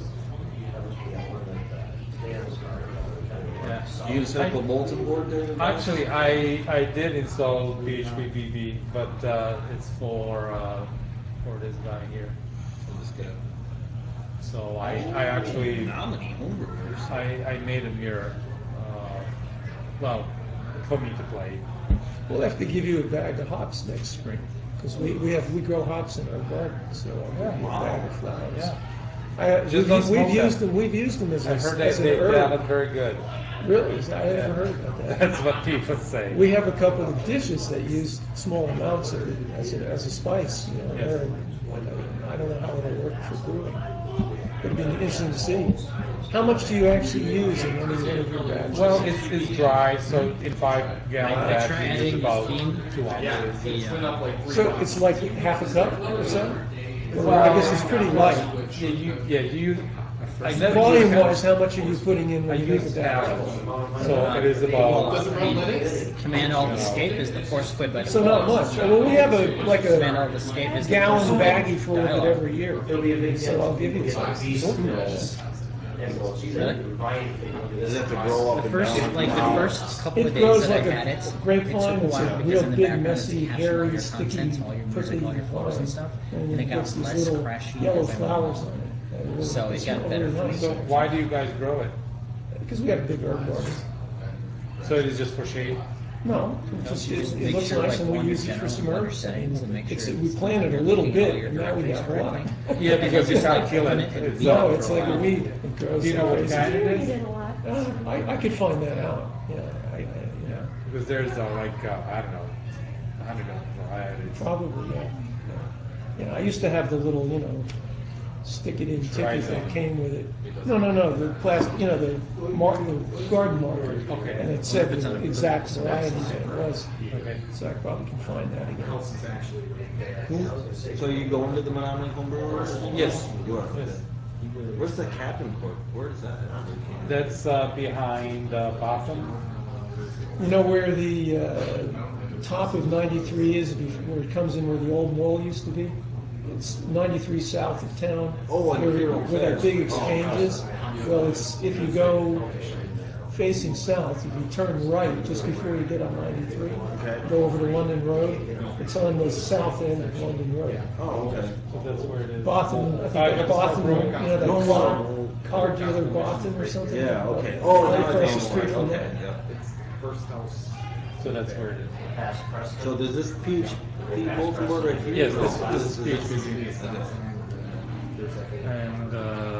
Yeah. You set up a bulletin board there? in the back? Actually, I did install PHP but it's for this guy here. For this guy. So I actually Nominee homebrewers. I made a mirror. Well, for me to play. We'll have to give you a bag of hops next spring, because we grow hops in our garden, so I'll give you a bag of flowers. Yeah. We've don't smoke used them. them. We've used them as, I heard as an they herb. look very good. Really? I haven't heard about that. That's what people say. We have a couple of dishes that use small amounts of it as a spice. You know, Yes. I don't know how it'll work for brewing. It'll be interesting to see. How much do you actually use in any one of your batches? Well, it's dry, so in 5-gallon I batch try you use adding about steam. 2 ounces. Yeah, it's been up like 3 So months. it's like half a cup or so? Well, I guess it's pretty light. Yeah, you I never Volume-wise, how much are you putting in I when you make a use batch? half, so it is about. Does it run Linux? Command Alt Escape is the force quit by So not much. Well, we have Command a Alt Escape is the gallon force baggie quit full of it dialog. every year. So I'll give you some. Does it have to grow up The and first, down? like the first couple It of days grows that like I had a it, it took grapevine. a It's while a because real in the big, background messy, you have some hairy, audio sticky, contents, all your music, prickly all your photos and stuff, and and it it got gets these less little crashy yellow as I went flowers along. on it. So it It's got better really for me. nice. So why do you guys grow it? Because we have a big herb garden. So it is just for shade? No, it Make looks sure, nice like, and go we under use it for general some under herbs. settings and make sure We it's planted a you're little looking at all bit, your and now we directories have a lot. correctly. Yeah, because you just can't like kill open it. it and No, leave it's for a like a while. weed. It grows Do you know what crazy. kind it Carried is? it a lot. I could find that out. Yeah, Because there's I don't know, 100 varieties. probably, yeah. Yeah, I used to have the little, stick it in ticket that came with it. No, the plastic, the garden marker. Okay. And it said the exact variety that it was. Okay. So I probably can find that again. House is actually right there. So you go into the Menominee homebrewers? Yes. You are? Yes. Where's the Captain Court? Where is that? That's behind Botham. You know where the top of 93 is, where it comes in where the old mall used to be? It's 93 south of town. Oh, and where that big exchange is. Well, it's if you go facing south, if you turn right just before you get on 93, go over to London Road. It's on the south end of London Road. Oh, okay. So that's where it is. Botham, I think that Botham, that car dealer Botham or something. Yeah, okay. Oh, Right now I across know the street more. from Okay, that. yeah. It's the first house. So that's where it is. So does this PHP bulletin board right here? Yes, Oh, this is PHP. Okay. And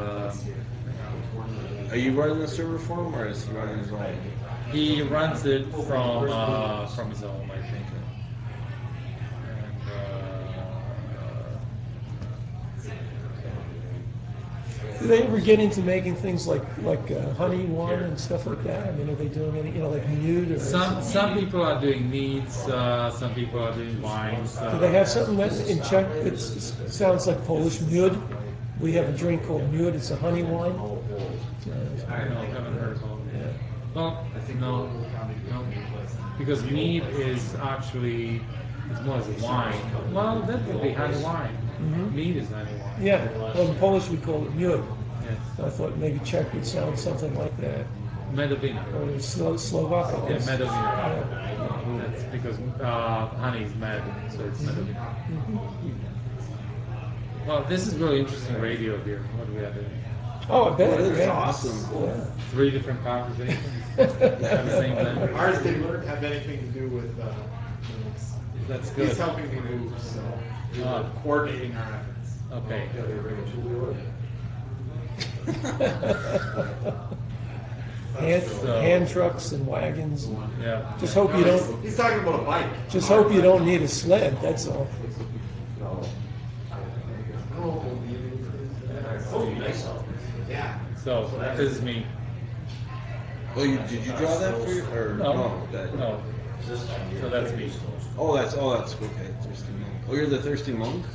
Are you running the server for him, or is he running his own? he runs it from his home, I think. Do they ever get into making things like honey wine and stuff like that? I mean, are they doing any, like mead or? Some people are doing meads, some people are doing wines. Do they have something that in Czech that sounds like Polish miód? We have a drink called miód. It's a honey wine. I haven't heard about it. Well, no, because mead is actually it's more as a wine. Well, that would be honey wine. Mead is honey wine. Yeah. Well, in Polish we call it miód. Yes. I thought maybe Czech would sound something like that. Medovina. Or Slovak, I Yeah, guess. Medovina. That's because honey is med, so it's Medovina. Well, this is really interesting radio here. What we are doing. Oh, I bet. That is Yeah. awesome. Yeah. 3 different conversations at the same time. Ours didn't have anything to do with Linux. That's good. He's helping me move, so we're coordinating our efforts. Okay. hand trucks and wagons. Yeah. Just hope you don't. He's talking about a bike. Just hope you don't need a sled. That's all. Yeah. So this is me. Oh, did you draw that for your, or No. that, No. So that's me. that's okay. Thirsty monk. Oh, you're the thirsty monk.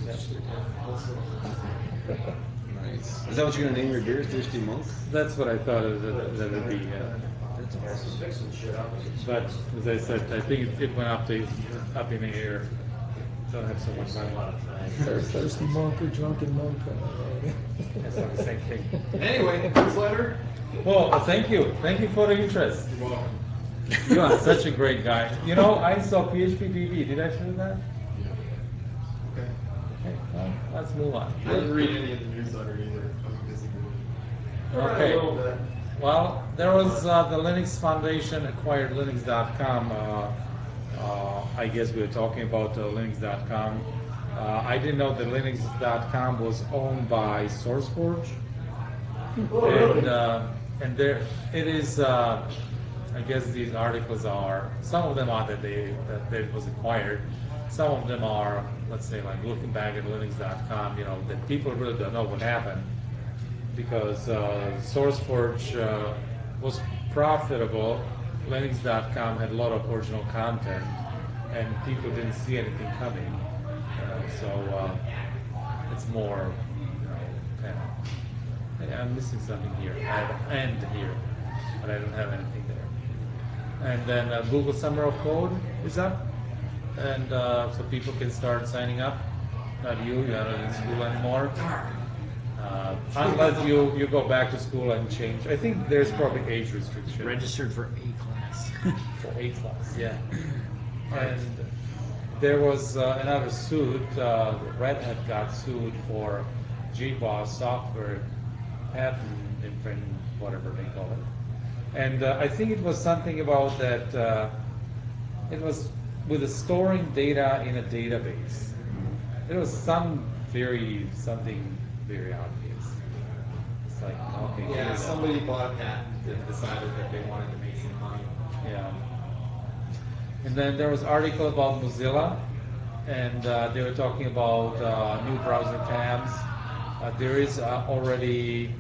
Nice. Is that what you're gonna name your beer? Thirsty monk. That's what I thought that would be. Yeah. That's awesome. Fixing shit up. But as I said, I think it went up in the air. Don't have so much money. Thirsty monk or drunken monk. That's not the same thing. Anyway, newsletter. Well, thank you. Thank you for the interest. You're welcome. You are such a great guy. You know, I saw PHPPB. Did I show that? Okay. Okay, well, let's move on. I didn't read any of the newsletter either. I was busy doing it. Okay. A little bit. Well, there was the Linux Foundation acquired Linux.com. I guess we were talking about Linux.com. I didn't know that Linux.com was owned by SourceForge. And there it is. I guess these articles are, some of them are that it was acquired. Some of them are, let's say, like looking back at Linux.com, you know, that people really don't know what happened because SourceForge was profitable. Linux.com had a lot of original content, and people didn't see anything coming. So it's more, you know, kind of. Hey, I'm missing something here. I have an and here, but I don't have anything there. And then Google Summer of Code is up, and so people can start signing up. Not you, you're not in school anymore. Unless you go back to school and change. I think there's probably age restriction. Registered for A class. For A class, yeah. And there was another suit. Red Hat got sued for GBOS software patent infringement, whatever they call it. And I think it was something about that. It was with the storing data in a database. There was something very obvious. It's like, okay, Yeah, somebody bought a patent and decided that they wanted to make some money. Yeah. And then there was an article about Mozilla, and they were talking about new browser tabs. There is already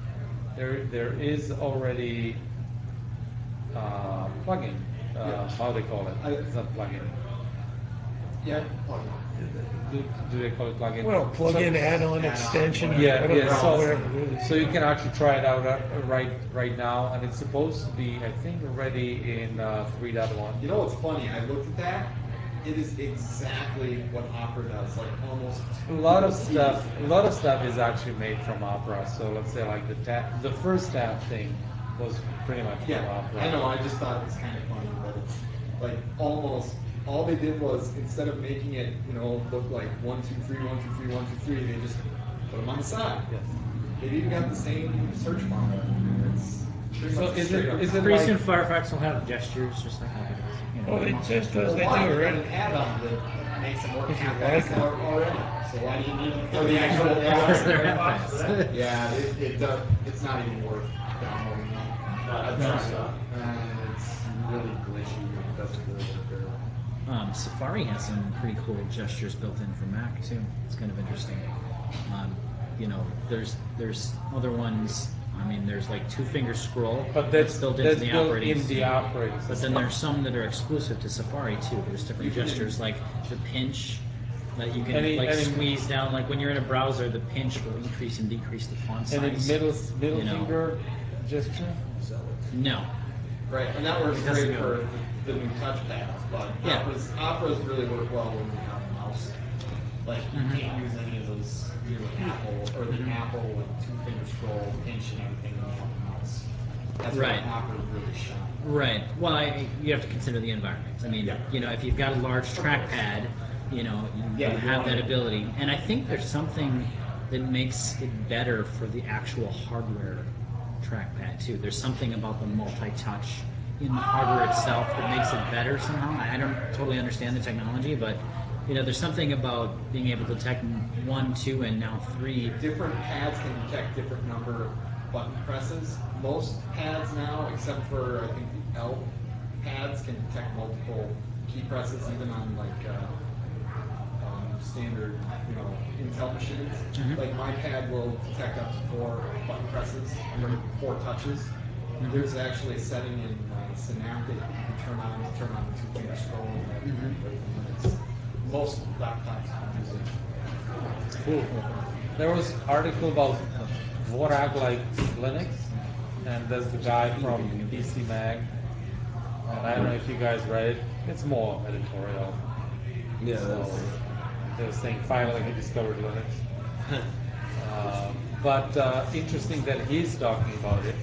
plugin. How they call it? It's not plugin. Yeah. Do they call it plugin? Well, plug-in, add-on, extension. I Yeah, don't yeah. know, whatever it is. So you can actually try it out right now, and it's supposed to be, I think, ready in 3.1. You know what's funny? I looked at that. It is exactly what Opera does. Like almost. A lot of stuff is actually made from Opera. So let's say like the first tab thing was pretty much from Opera. I know. I just thought it was kind of funny, but it's like almost all they did was instead of making it, you know, look like 1, 2, 3, 1, 2, 3, 1, 2, 3, they just put them on the side. Yes. They've even got the same search bar. It's pretty So much is straight up. it Pretty like soon Firefox will have gestures just like Opera does. You know, Well, it most just gestures. does. They do Why? You got already. an add-on that makes it work If you half like fast it. already. So why do you need it for the actual Because they're add-on? half-assed. Yeah, it does. It's not even worth downloading them. I've tried it. It's really glitchy. It doesn't really work very well. Safari has some pretty cool gestures built in for Mac too. It's kind of interesting. You know, there's other ones. I mean, there's like two-finger scroll But that's built into the built operating in the system. operating But system. then there's some that are exclusive to Safari too. There's different gestures like the pinch that you can squeeze down. Like when you're in a browser, the pinch will increase and decrease the font size. Any middle you know. finger gesture? No. Right, and that works It doesn't great go. for the new touchpads, but Yeah. Opera's really work well when you have a mouse. Like you can't use any of those new Apple or the Apple like two-finger scroll, pinch, and everything when you have a mouse. That's Right. where Opera really shine. Right. Well, you have to consider the environment. I mean, you know, if you've got a large trackpad, you know, you have that ability. And I think there's something that makes it better for the actual hardware trackpad too. There's something about the multi-touch in the hardware itself that makes it better somehow. I don't totally understand the technology, but you know, there's something about being able to detect 1, 2, and now 3. Different pads can detect different number button presses. Most pads now, except for I think the L pads, can detect multiple key presses, even on like standard, Intel machines. Like my pad will detect up to 4 button presses for 4 touches. There's actually a setting in Synaptic you can turn on the 2-finger scroll and that right from Linux. Most laptops use it. Cool. There was article about Dvorak like Linux, and there's the guy from PC Mag, and I don't know if you guys read it. It's more editorial. Yeah, So they were saying finally he discovered Linux. But interesting that he's talking about it,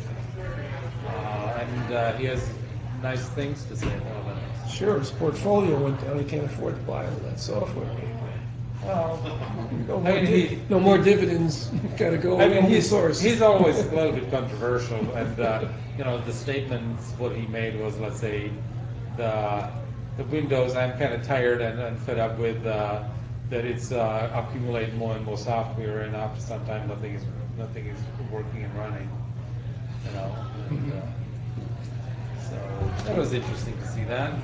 and he has nice things to say about Linux. Sure, his portfolio went down. He can't afford to buy all that software anymore. Well, No I mean, more dividends. Got to go I mean, open source. he's always a little bit controversial, and the statements what he made was, let's say, the Windows. I'm kind of tired and fed up with that it's accumulating more and more software, and after some time, nothing is working and running. And, so that was interesting to see that.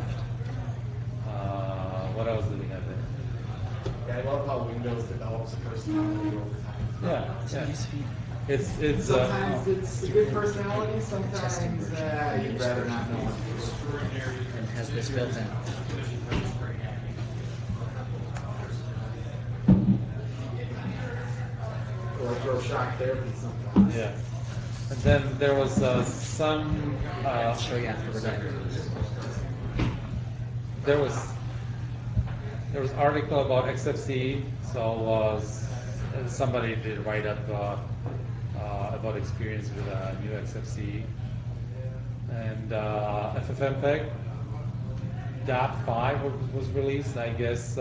What else did we have there? Yeah, I love how Windows develops a personality over time. Yeah. It's sometimes it's a good personality, sometimes you'd rather not know it. Extraordinary. And has this built in. Electroshock therapy sometimes. yeah. And then there was some. I'll show you after we're done. There was article about XFCE. So somebody did write up about experience with a new XFCE, and FFmpeg .5 was released. I guess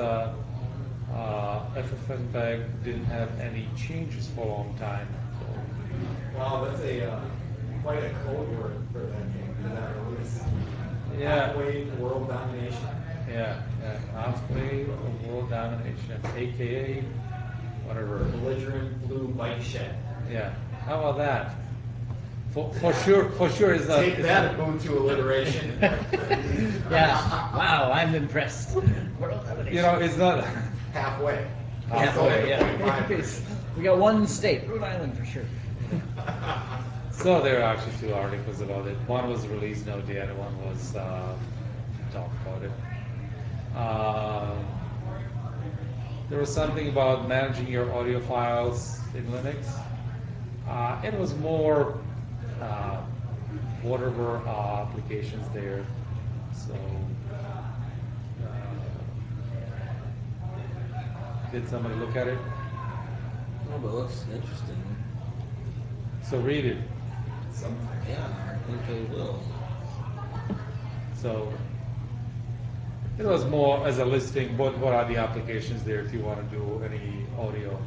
FFmpeg didn't have any changes for a long time. So. Wow, that's quite a code word for that release. Yeah. Halfway to world domination. Yeah. Halfway of world domination, aka whatever. Belligerent blue bike shed. Yeah. How about that? For sure is not. Take that Ubuntu alliteration. Yeah. Wow, I'm impressed. World domination. It's not Halfway. Halfway, It's only yeah. 0.5%. We got one state, Rhode Island for sure. So there are actually 2 articles about it. One was release note, the other one was talk about it. There was something about managing your audio files in Linux. It was more whatever applications there. So did somebody look at it? No, but it looks interesting. So read it. Yeah, I think I will. So it was more as a listing, what are the applications there if you want to do any audio.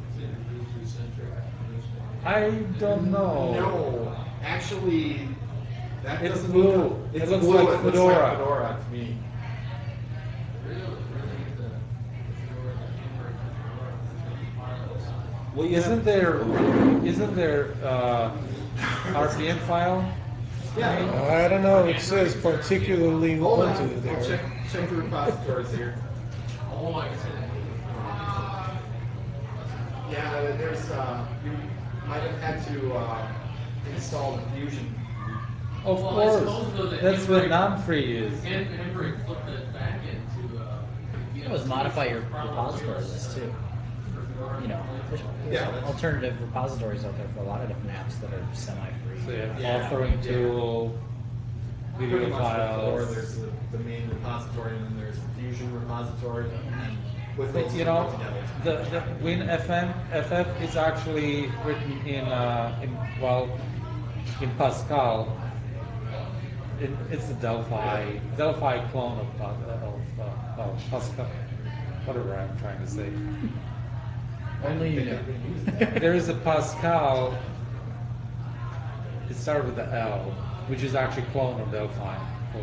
I don't know. No, actually, that It's doesn't blue. look. It It's looks blue. like It looks Fedora. like Fedora to me. Well, you Isn't there RPM file? Yeah. I don't know. It says particularly Hold on. Ubuntu I'll there. check the repositories here. Oh, I said. Yeah, there's you might have had to install the Fusion. Of Well, I course. suppose though that That's what Henrik- non-free is. Henrik flipped it back into. You can always modify your repository list too. There's alternative repositories out there for a lot of different apps that are semi-free. So you have Yeah. authoring tool, Pretty video much before files. there's the main repository and then there's the Fusion repository. And with But those two put together. the WinFF is actually written in Pascal. It's a Delphi clone of Pascal. Whatever I'm trying to say. Only you know. There is a Pascal. It started with the L, which is actually a clone of Delphi.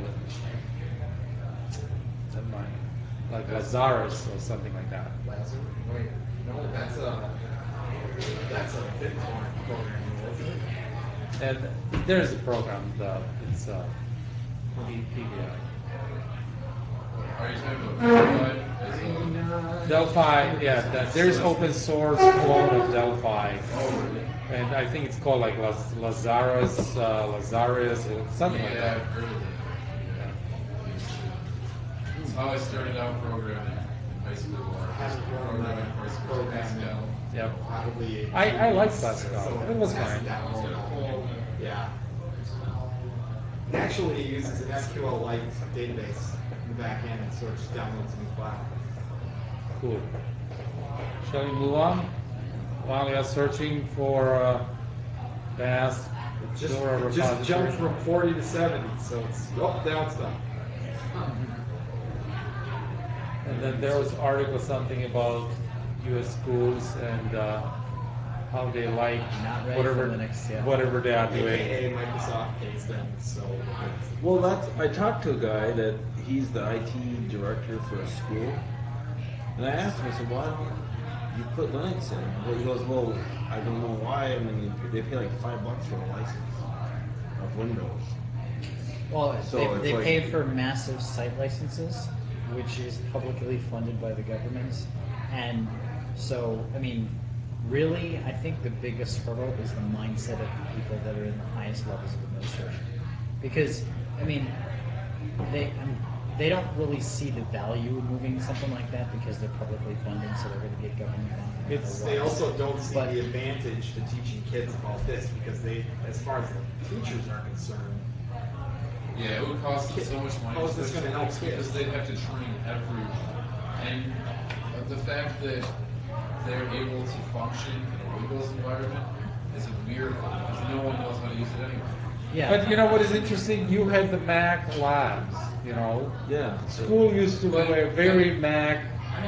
Never mind. Like Lazarus or something like that. Lazarus? Wait, no, that's a BitTorrent program, isn't it? And there's a program, it's PBI. Are you talking about Delphi as a? Delphi, yeah, there's open source clone of Delphi. Oh, really? And I think it's called like Lazarus, or something like Yeah, that. I've heard of that. Yeah. It's how I started out programming in high school. Our first programming course was Pascal. Yep. Probably. I like So Pascal. It was test fine. demo. Yeah. Actually, it uses an SQL-like database in the back end, so it just downloads a new file. Cool. Shall we move on? While we are searching for fast It just repository. jumped from 40 to 70, so it's now it's done. And then there was article something about U.S. schools and how they like Not ready for Linux, yeah. whatever they are doing. AKA Microsoft hates them, so. Well, I talked to a guy that he's the IT director for a school, and I asked him, I said, why don't you put Linux in? Well, he goes, well, I don't know why. I mean, they pay like $5 for a license of Windows. Well, So they it's pay like- for massive site licenses, which is publicly funded by the government. And so, I mean, really, I think the biggest hurdle is the mindset of the people that are in the highest levels of administration. Because, I mean, they don't really see the value in moving something like that because they're publicly funded, so they're going to get government money. no matter what. They also don't see But- the advantage to teaching kids about this because they, as far as the teachers are concerned, Yeah, it would cost them so much money. How is this gonna help because kids? they'd have to train everyone. And the fact that they're able to function in a Windows environment is a miracle because no one knows how to use it anyway. Yeah. But you know what is interesting? You had the Mac labs, you know? Yeah. School used to be very Mac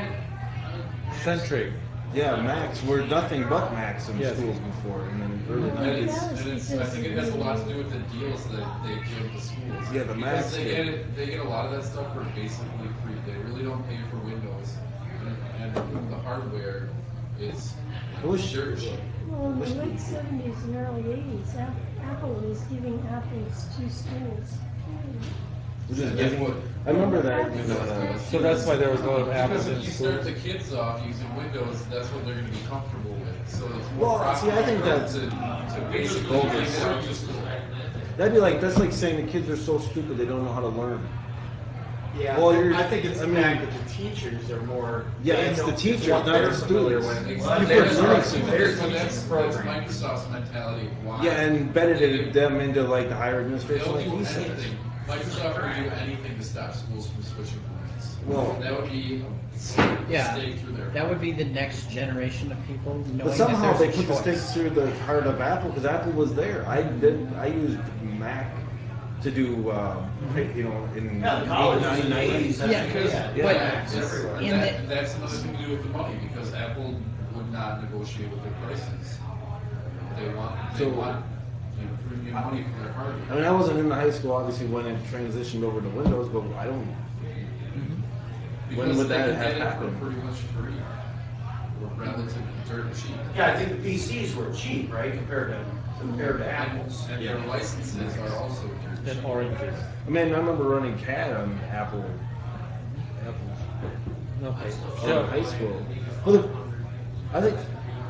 centric. Yeah, Macs were nothing but Macs in Yes. schools before, and then early Well, And 90s. it's, I think it has a lot to do with the deals that they give the schools. Yeah, the Macs Because they did. they get a lot of that stuff for basically free. They really don't pay for Windows, and the hardware is I wish- dirt cheap. Well, in the late 70s and early 80s, Apple was giving apples to schools. Which is Yeah, giving. but- I remember that when. So that's why there was a lot of Because apples in if you start schools. the kids off using Windows, that's what they're going to be comfortable with. So it's Well, more see, I think profitable that's to basically bogus. give them just That's like saying the kids are so stupid they don't know how to learn. yeah, Well, you're- I think it's I the mean- fact that the teachers are more. Yeah, they it's know the teachers, what not they're the familiar students. with. You They're put teaching- Linux in they're there. teaching that's the program. Microsoft's mentality of why. Yeah, and embedded them into like the higher administration, They'll like do he says. anything. Microsoft would do anything to stop schools from switching to Linux. Well- that would be a Yeah, stake through their. that would be the next generation of people knowing But somehow that they there's a put the choice. stakes through the heart of Apple because Apple was there. I used Mac to do, you know, in Yeah, the colleges in the 90s. 80s, that's Yeah, what they had. yeah. but That's, in and that's another thing to do with the money because Apple would not negotiate with their prices. They want you know, premium money for their hardware. I mean, I wasn't in the high school obviously when it transitioned over to Windows, but I don't. Because When would they that can have get it happened? for pretty much free, or relatively dirt cheap. Yeah, I think the PCs were cheap, right, compared to Apple's. And their licenses are also dirt cheap. And oranges. I mean, I remember running CAD on Apple. No. In high school. Well, I think.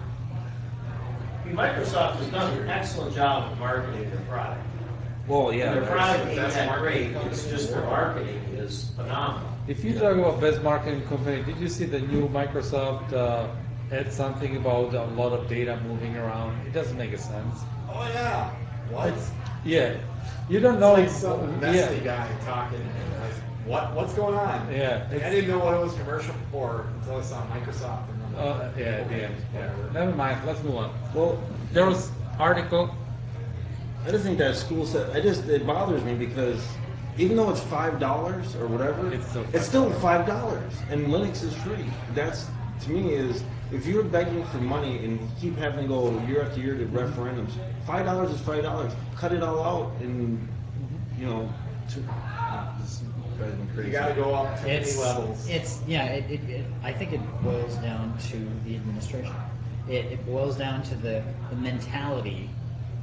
I mean, Microsoft has done an excellent job of marketing their product. Well, yeah. Their product ain't that's that marketing great, it's just their marketing is phenomenal. If you talk about best marketing company, did you see the new Microsoft had something about a lot of data moving around? It doesn't make a sense. Oh yeah. What? It's, yeah, you don't It's know. like some messy yeah, guy talking. Like, what's going on? Yeah, Like, I didn't know what it was commercial for until I saw Microsoft and I'm like, yeah, at the end. Yeah. Never mind. Let's move on. Well, There was article. I just think that school said. It bothers me because even though it's $5 or whatever, It's still $5, and Linux is free. That's to me is if you're begging for money and you keep having to go year after year to referendums, $5 is $5. Cut it all out, and you know, this drives me crazy. you got to go up too many levels. I think it boils down to the administration. It boils down to the mentality, the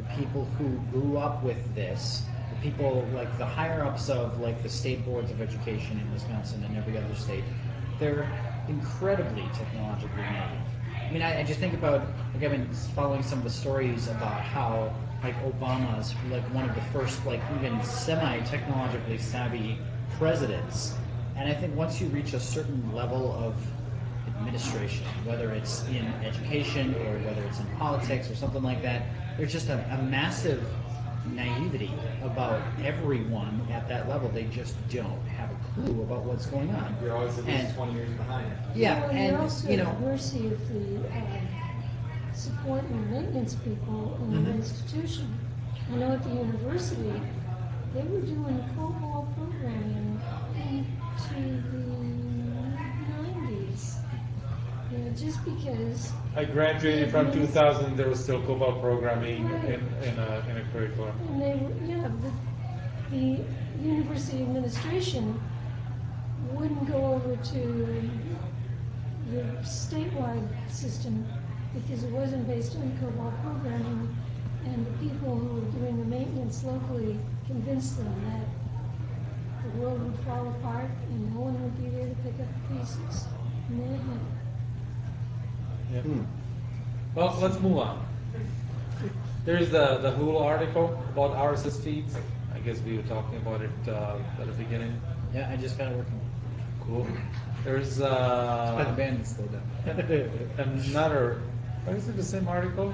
people who grew up with this, the people like the higher ups of like the state boards of education in Wisconsin and every other state, they're incredibly technologically naive. I mean, I just think about, like, I've been following some of the stories about how, like, Obama's, like, one of the first, like, even semi-technologically savvy presidents. And I think once you reach a certain level of administration, whether it's in education or whether it's in politics or something like that, there's just a massive naivety about everyone at that level. They just don't have a clue about what's going on. You're always at least 20 years behind. Yeah, well, and you're also you at know, the mercy of the support and maintenance people in your institution. I know at the university, they were doing COBOL programming into the mid-90s. You know, just because. I graduated from 2000. There was still COBOL programming Right. in a curriculum. And they were, yeah, the university administration wouldn't go over to the statewide system because it wasn't based on COBOL programming, and the people who were doing the maintenance locally convinced them that the world would fall apart and no one would be there to pick up the pieces. And they admit it. Yeah. Well, let's move on. There's the Hulu article about RSS feeds. I guess we were talking about it at the beginning. yeah, I just got it working. Cool. There's The band is slowed down. another. Is it the same article?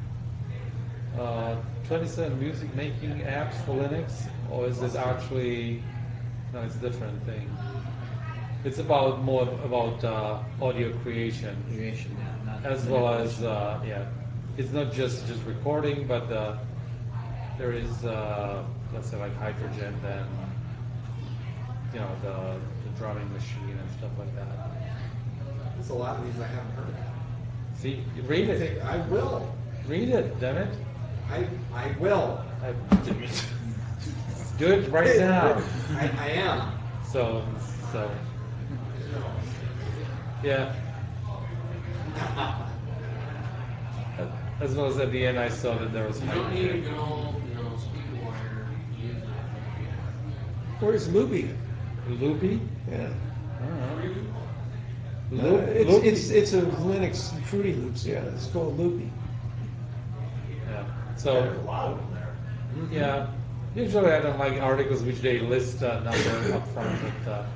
27 music making apps for Linux, or is it actually? No, it's a different thing. It's about more about audio creation, Not as well as it's not just recording, but there is let's say like Hydrogen, then you know the drumming machine and stuff like that. There's a lot of these I haven't heard of. See, read it. I will. Read it, damn it. I will. Do it right now. I am. So, yeah. As well as at the end, I saw that there was You don't need a hydrogen. good old, SpeedWire to use it. Where's Loopy? Loopy? Yeah. Loopy. It's a Linux Fruity Loops. Yeah, it's called Loopy. Yeah. So There's a lot of them there. yeah. Usually I don't like articles which they list a number up front, but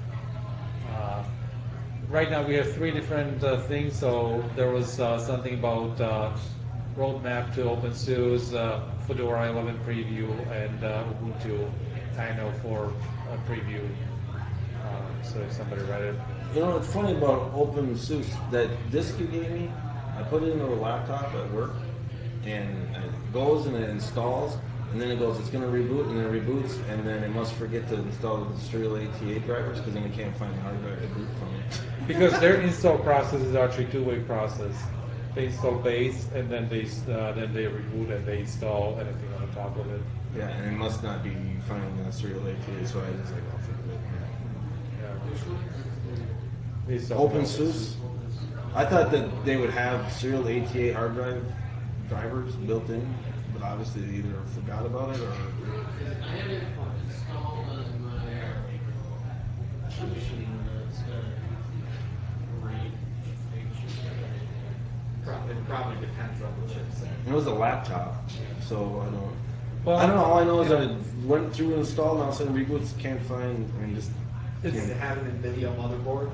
right now we have three different things. So there was something about roadmap to OpenSUSE, Fedora 11 preview, and Ubuntu 9.04 preview. So if somebody read it. You know, it's funny about OpenSUSE. That disk you gave me, I put it into the laptop at work, and it goes and it installs, and then it goes, it's going to reboot, and then it reboots, and then it must forget to install the serial ATA drivers, because then it can't find the hard drive to boot from it. Because their install process is actually a two-way process. They install base, and then they reboot and they install anything on top of it. Yeah, and it must not be finding the serial ATA, so I just like, I'll forget it. Which one? They install OpenSUSE. I thought that they would have serial ATA hard drive drivers built in, but obviously they either forgot about it or. I have it installed on my machine that's got a RAID chipset. It probably depends on the chipset. It was a laptop, so I don't. Well, I don't know. All I know is that it went through and installed, and all of a sudden reboots can't find. I mean, just. Does it have an NVIDIA motherboard?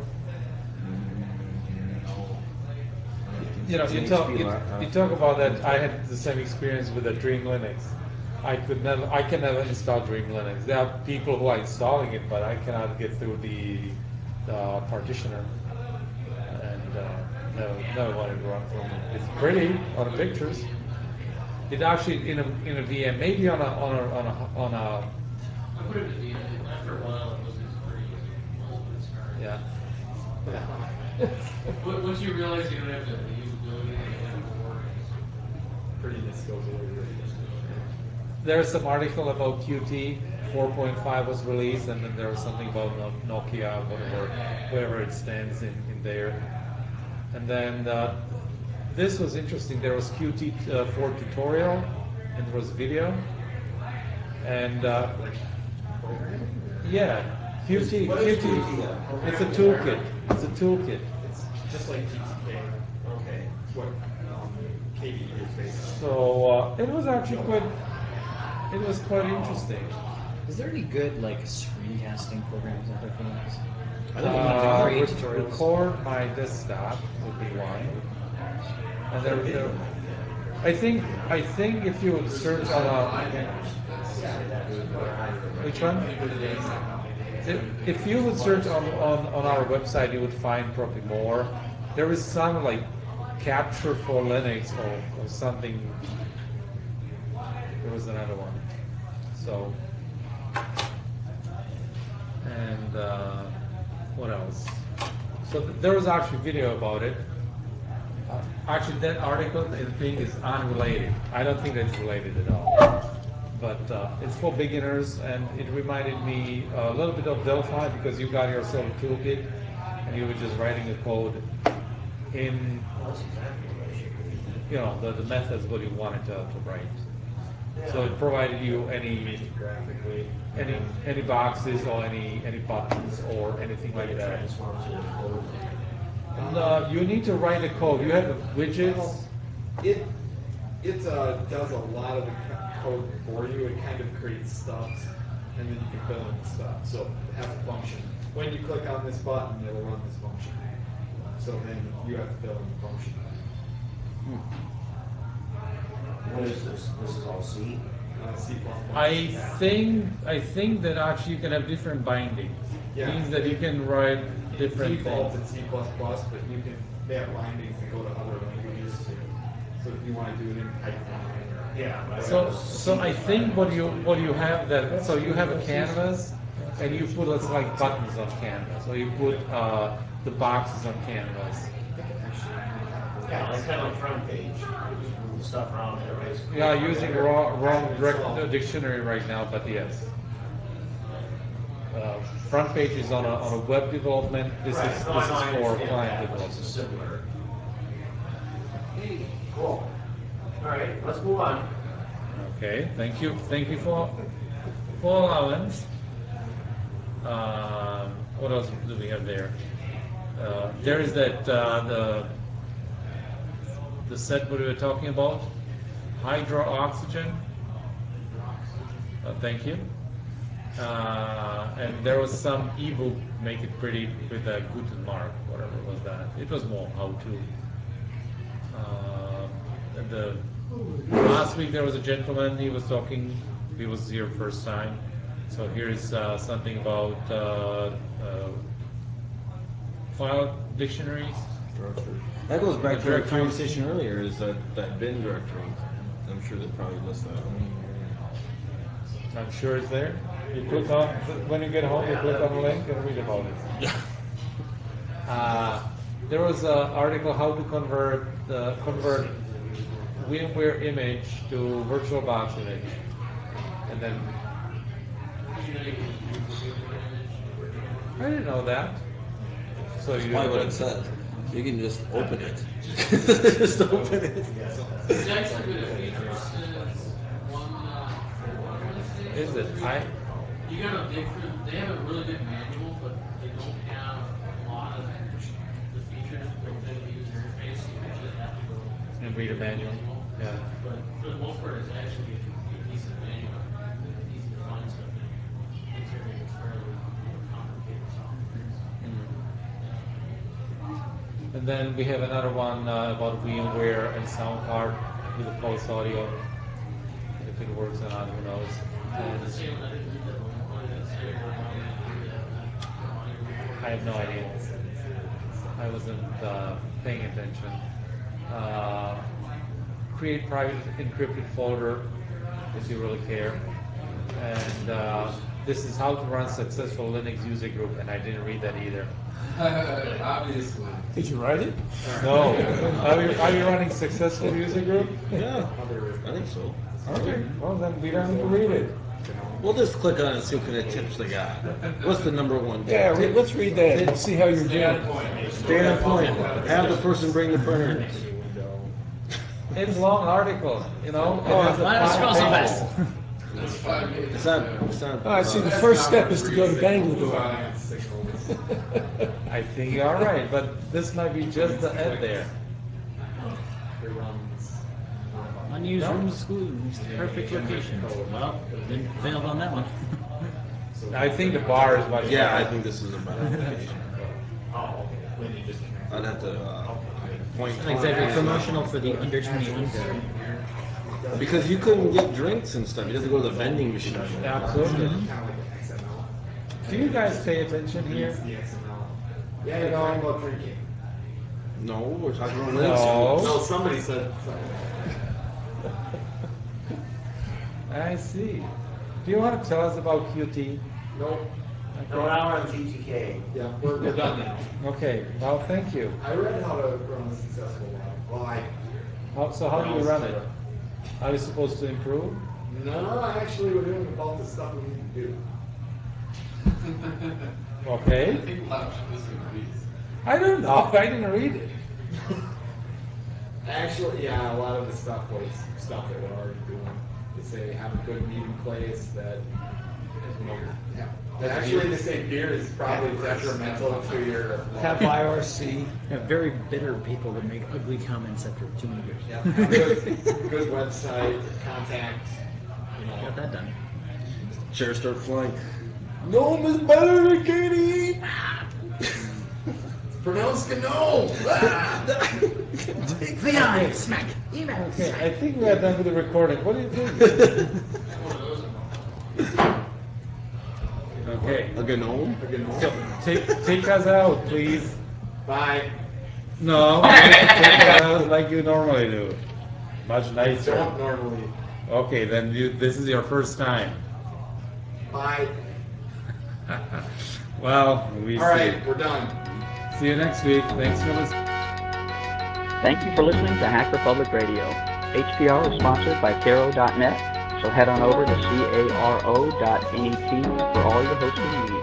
No. You know, It's an you talk HP laptop. you talk about that. I had the same experience with the Dream Linux. I can never install Dream Linux. There are people who are installing it, but I cannot get through the partitioner, and never wanted to run from it. It's pretty on the pictures. It actually in a VM, maybe on a I put it at the end. After a while, it was pretty easy. Once it started. yeah. Once you realize you don't have the usability that you had before, it's Prettiness goes away pretty There's some article about Qt 4.5 was released, and then there was something about Nokia, whatever it stands in there. And then this was interesting. There was Qt 4 tutorial, and there was video, and Like programming? yeah, Qt. What is Qt. Qt? It's a toolkit. It's a toolkit. It's just like GTK. Okay. It's what KDE is based on. So it was actually quite. It was quite interesting. Is there any good like screencasting programs out there for Linux? I think you Create Re- tutorials. record my desktop would be one, and there, Video there might be good. I think if you would search on a which one? If you would search on our website, you would find probably more. There is some like capture for Linux or something. There was another one. So, and what else? So there was actually video about it. Actually, that article and thing is unrelated. I don't think that's related at all. But it's for beginners, and it reminded me a little bit of Delphi because you got yourself a toolkit, and you were just writing the code in, Well, that's exactly what I should read. you know, the methods what you wanted to write. So it provided you Graphically. any boxes or any buttons or anything like that. Transform to code. And you need to write the code. You have the widgets. It does a lot of the code for you. It kind of creates stubs, and then you can fill in the stubs. So it has a function. When you click on this button, it'll run this function. So then you have to fill in the function. What is this? This is all C? C++. I think that actually you can have different bindings. Yeah. Means that you can write different Default things. in C++, but you can, they have bindings that go to other languages too. So if you want to do it in Python. Yeah. But So I think what you have that so you have a canvas and you put like buttons on canvas, or you put the boxes on canvas. I think it actually might have yeah, like kind of like front page. Just move stuff around there, basically. Yeah, using wrong direct dictionary right now, but yes. Front page is on a web development. This Right. is No, I know, I for understand client that, but it's development. similar. Cool. All right, let's move on. Okay, thank you for allowance. What else do we have there? There is that the set what we were talking about, hydro oxygen. Thank you. And there was some ebook, make it pretty with a Guten Mark, whatever was that. It was more how to. The last week there was a gentleman. He was talking. He was here first time. So here's something about file dictionaries. That goes back to our Directories. conversation earlier, is that bin directory. I'm sure they probably list that. I'm sure it's there. You click on when you get home. You click on the link and read about it. There was an article how to convert VMware image to VirtualBox image, and then I didn't know that. So That's you probably what it says. You can just open it. Just open it. It's actually been a feature since 1.4, Is it? You got a different, they have a really good manual, but they don't have a lot of the features built into the user interface, so you just have to go And read a manual. Yeah. But for the most part, it's actually a decent manual. It's easy to find stuff in, considering it's fairly complicated software. And then we have another one about VMware and sound card with the pulse audio. If it works or not, who knows. I didn't read that one. What did it say about how they do that? The audio recording? I have no idea. I wasn't paying attention. Create private encrypted folder if you really care. And this is how to run successful Linux user group, and I didn't read that either. Obviously. Did you write it? No. Are you running successful user group? Yeah, I think so. Okay. Well, then we don't need to read it. We'll just click on it and see what kind of tips they got. What's the number one tip? Yeah, let's read that and see how you're doing. Stay on point. Have the person bring the printer. It's long article, you know. It has a let's five go so pages. fast. That's 5 pages. It's not. It's not. All right, see, the first step is to go to Bangalore. I think you're all right, but this might be just the end there. It runs. Unused No. room school, perfect location. Well, then failed on that one. I think the bar is much Yeah, I better. think this is a better location. Oh, okay. When you just connect. I'd have to point. Like that'd be promotional for the under 21 crowd. Because you couldn't get drinks and stuff. You have to go to the vending machine. Absolutely. Kind of like the XML. Do you guys pay attention here? It's the XML. Yeah, you're talking about drinking. No, we're talking about No. No, somebody said. I see. Do you want to tell us about QT? Nope. No, now we're on GTK. Yeah, we're done now. Okay, well, thank you. I read how to run a successful lab. Well, So how do you run it? Are you supposed to improve? No, actually, we're doing about the stuff we need to do. I Okay. think a lot of this agrees. I don't know. I didn't read it. Actually, yeah, a lot of the stuff was stuff that we're already doing. They say have a good meeting place that, you know, actually they say beer is probably detrimental to your Have IRC. Very bitter people that make ugly comments after too many beers. Yeah, good website, contact, you know. Got that done. Chairs start flying. Gnome is better than Katie! It's pronounced Gnome! Leon, smack! Email! Okay, I think we are done with the recording. What do you think? Okay. A gnome? So take us out, please. Bye. No, take us out like you normally do. Much nicer. Don't normally. Okay, then this is your first time. Bye. Well, we All right, we're done. see you next week. Thanks for listening. Thank you for listening to Hacker Public Radio. HPR is sponsored by Caro.net, so head on over to caro.net for all your hosting needs.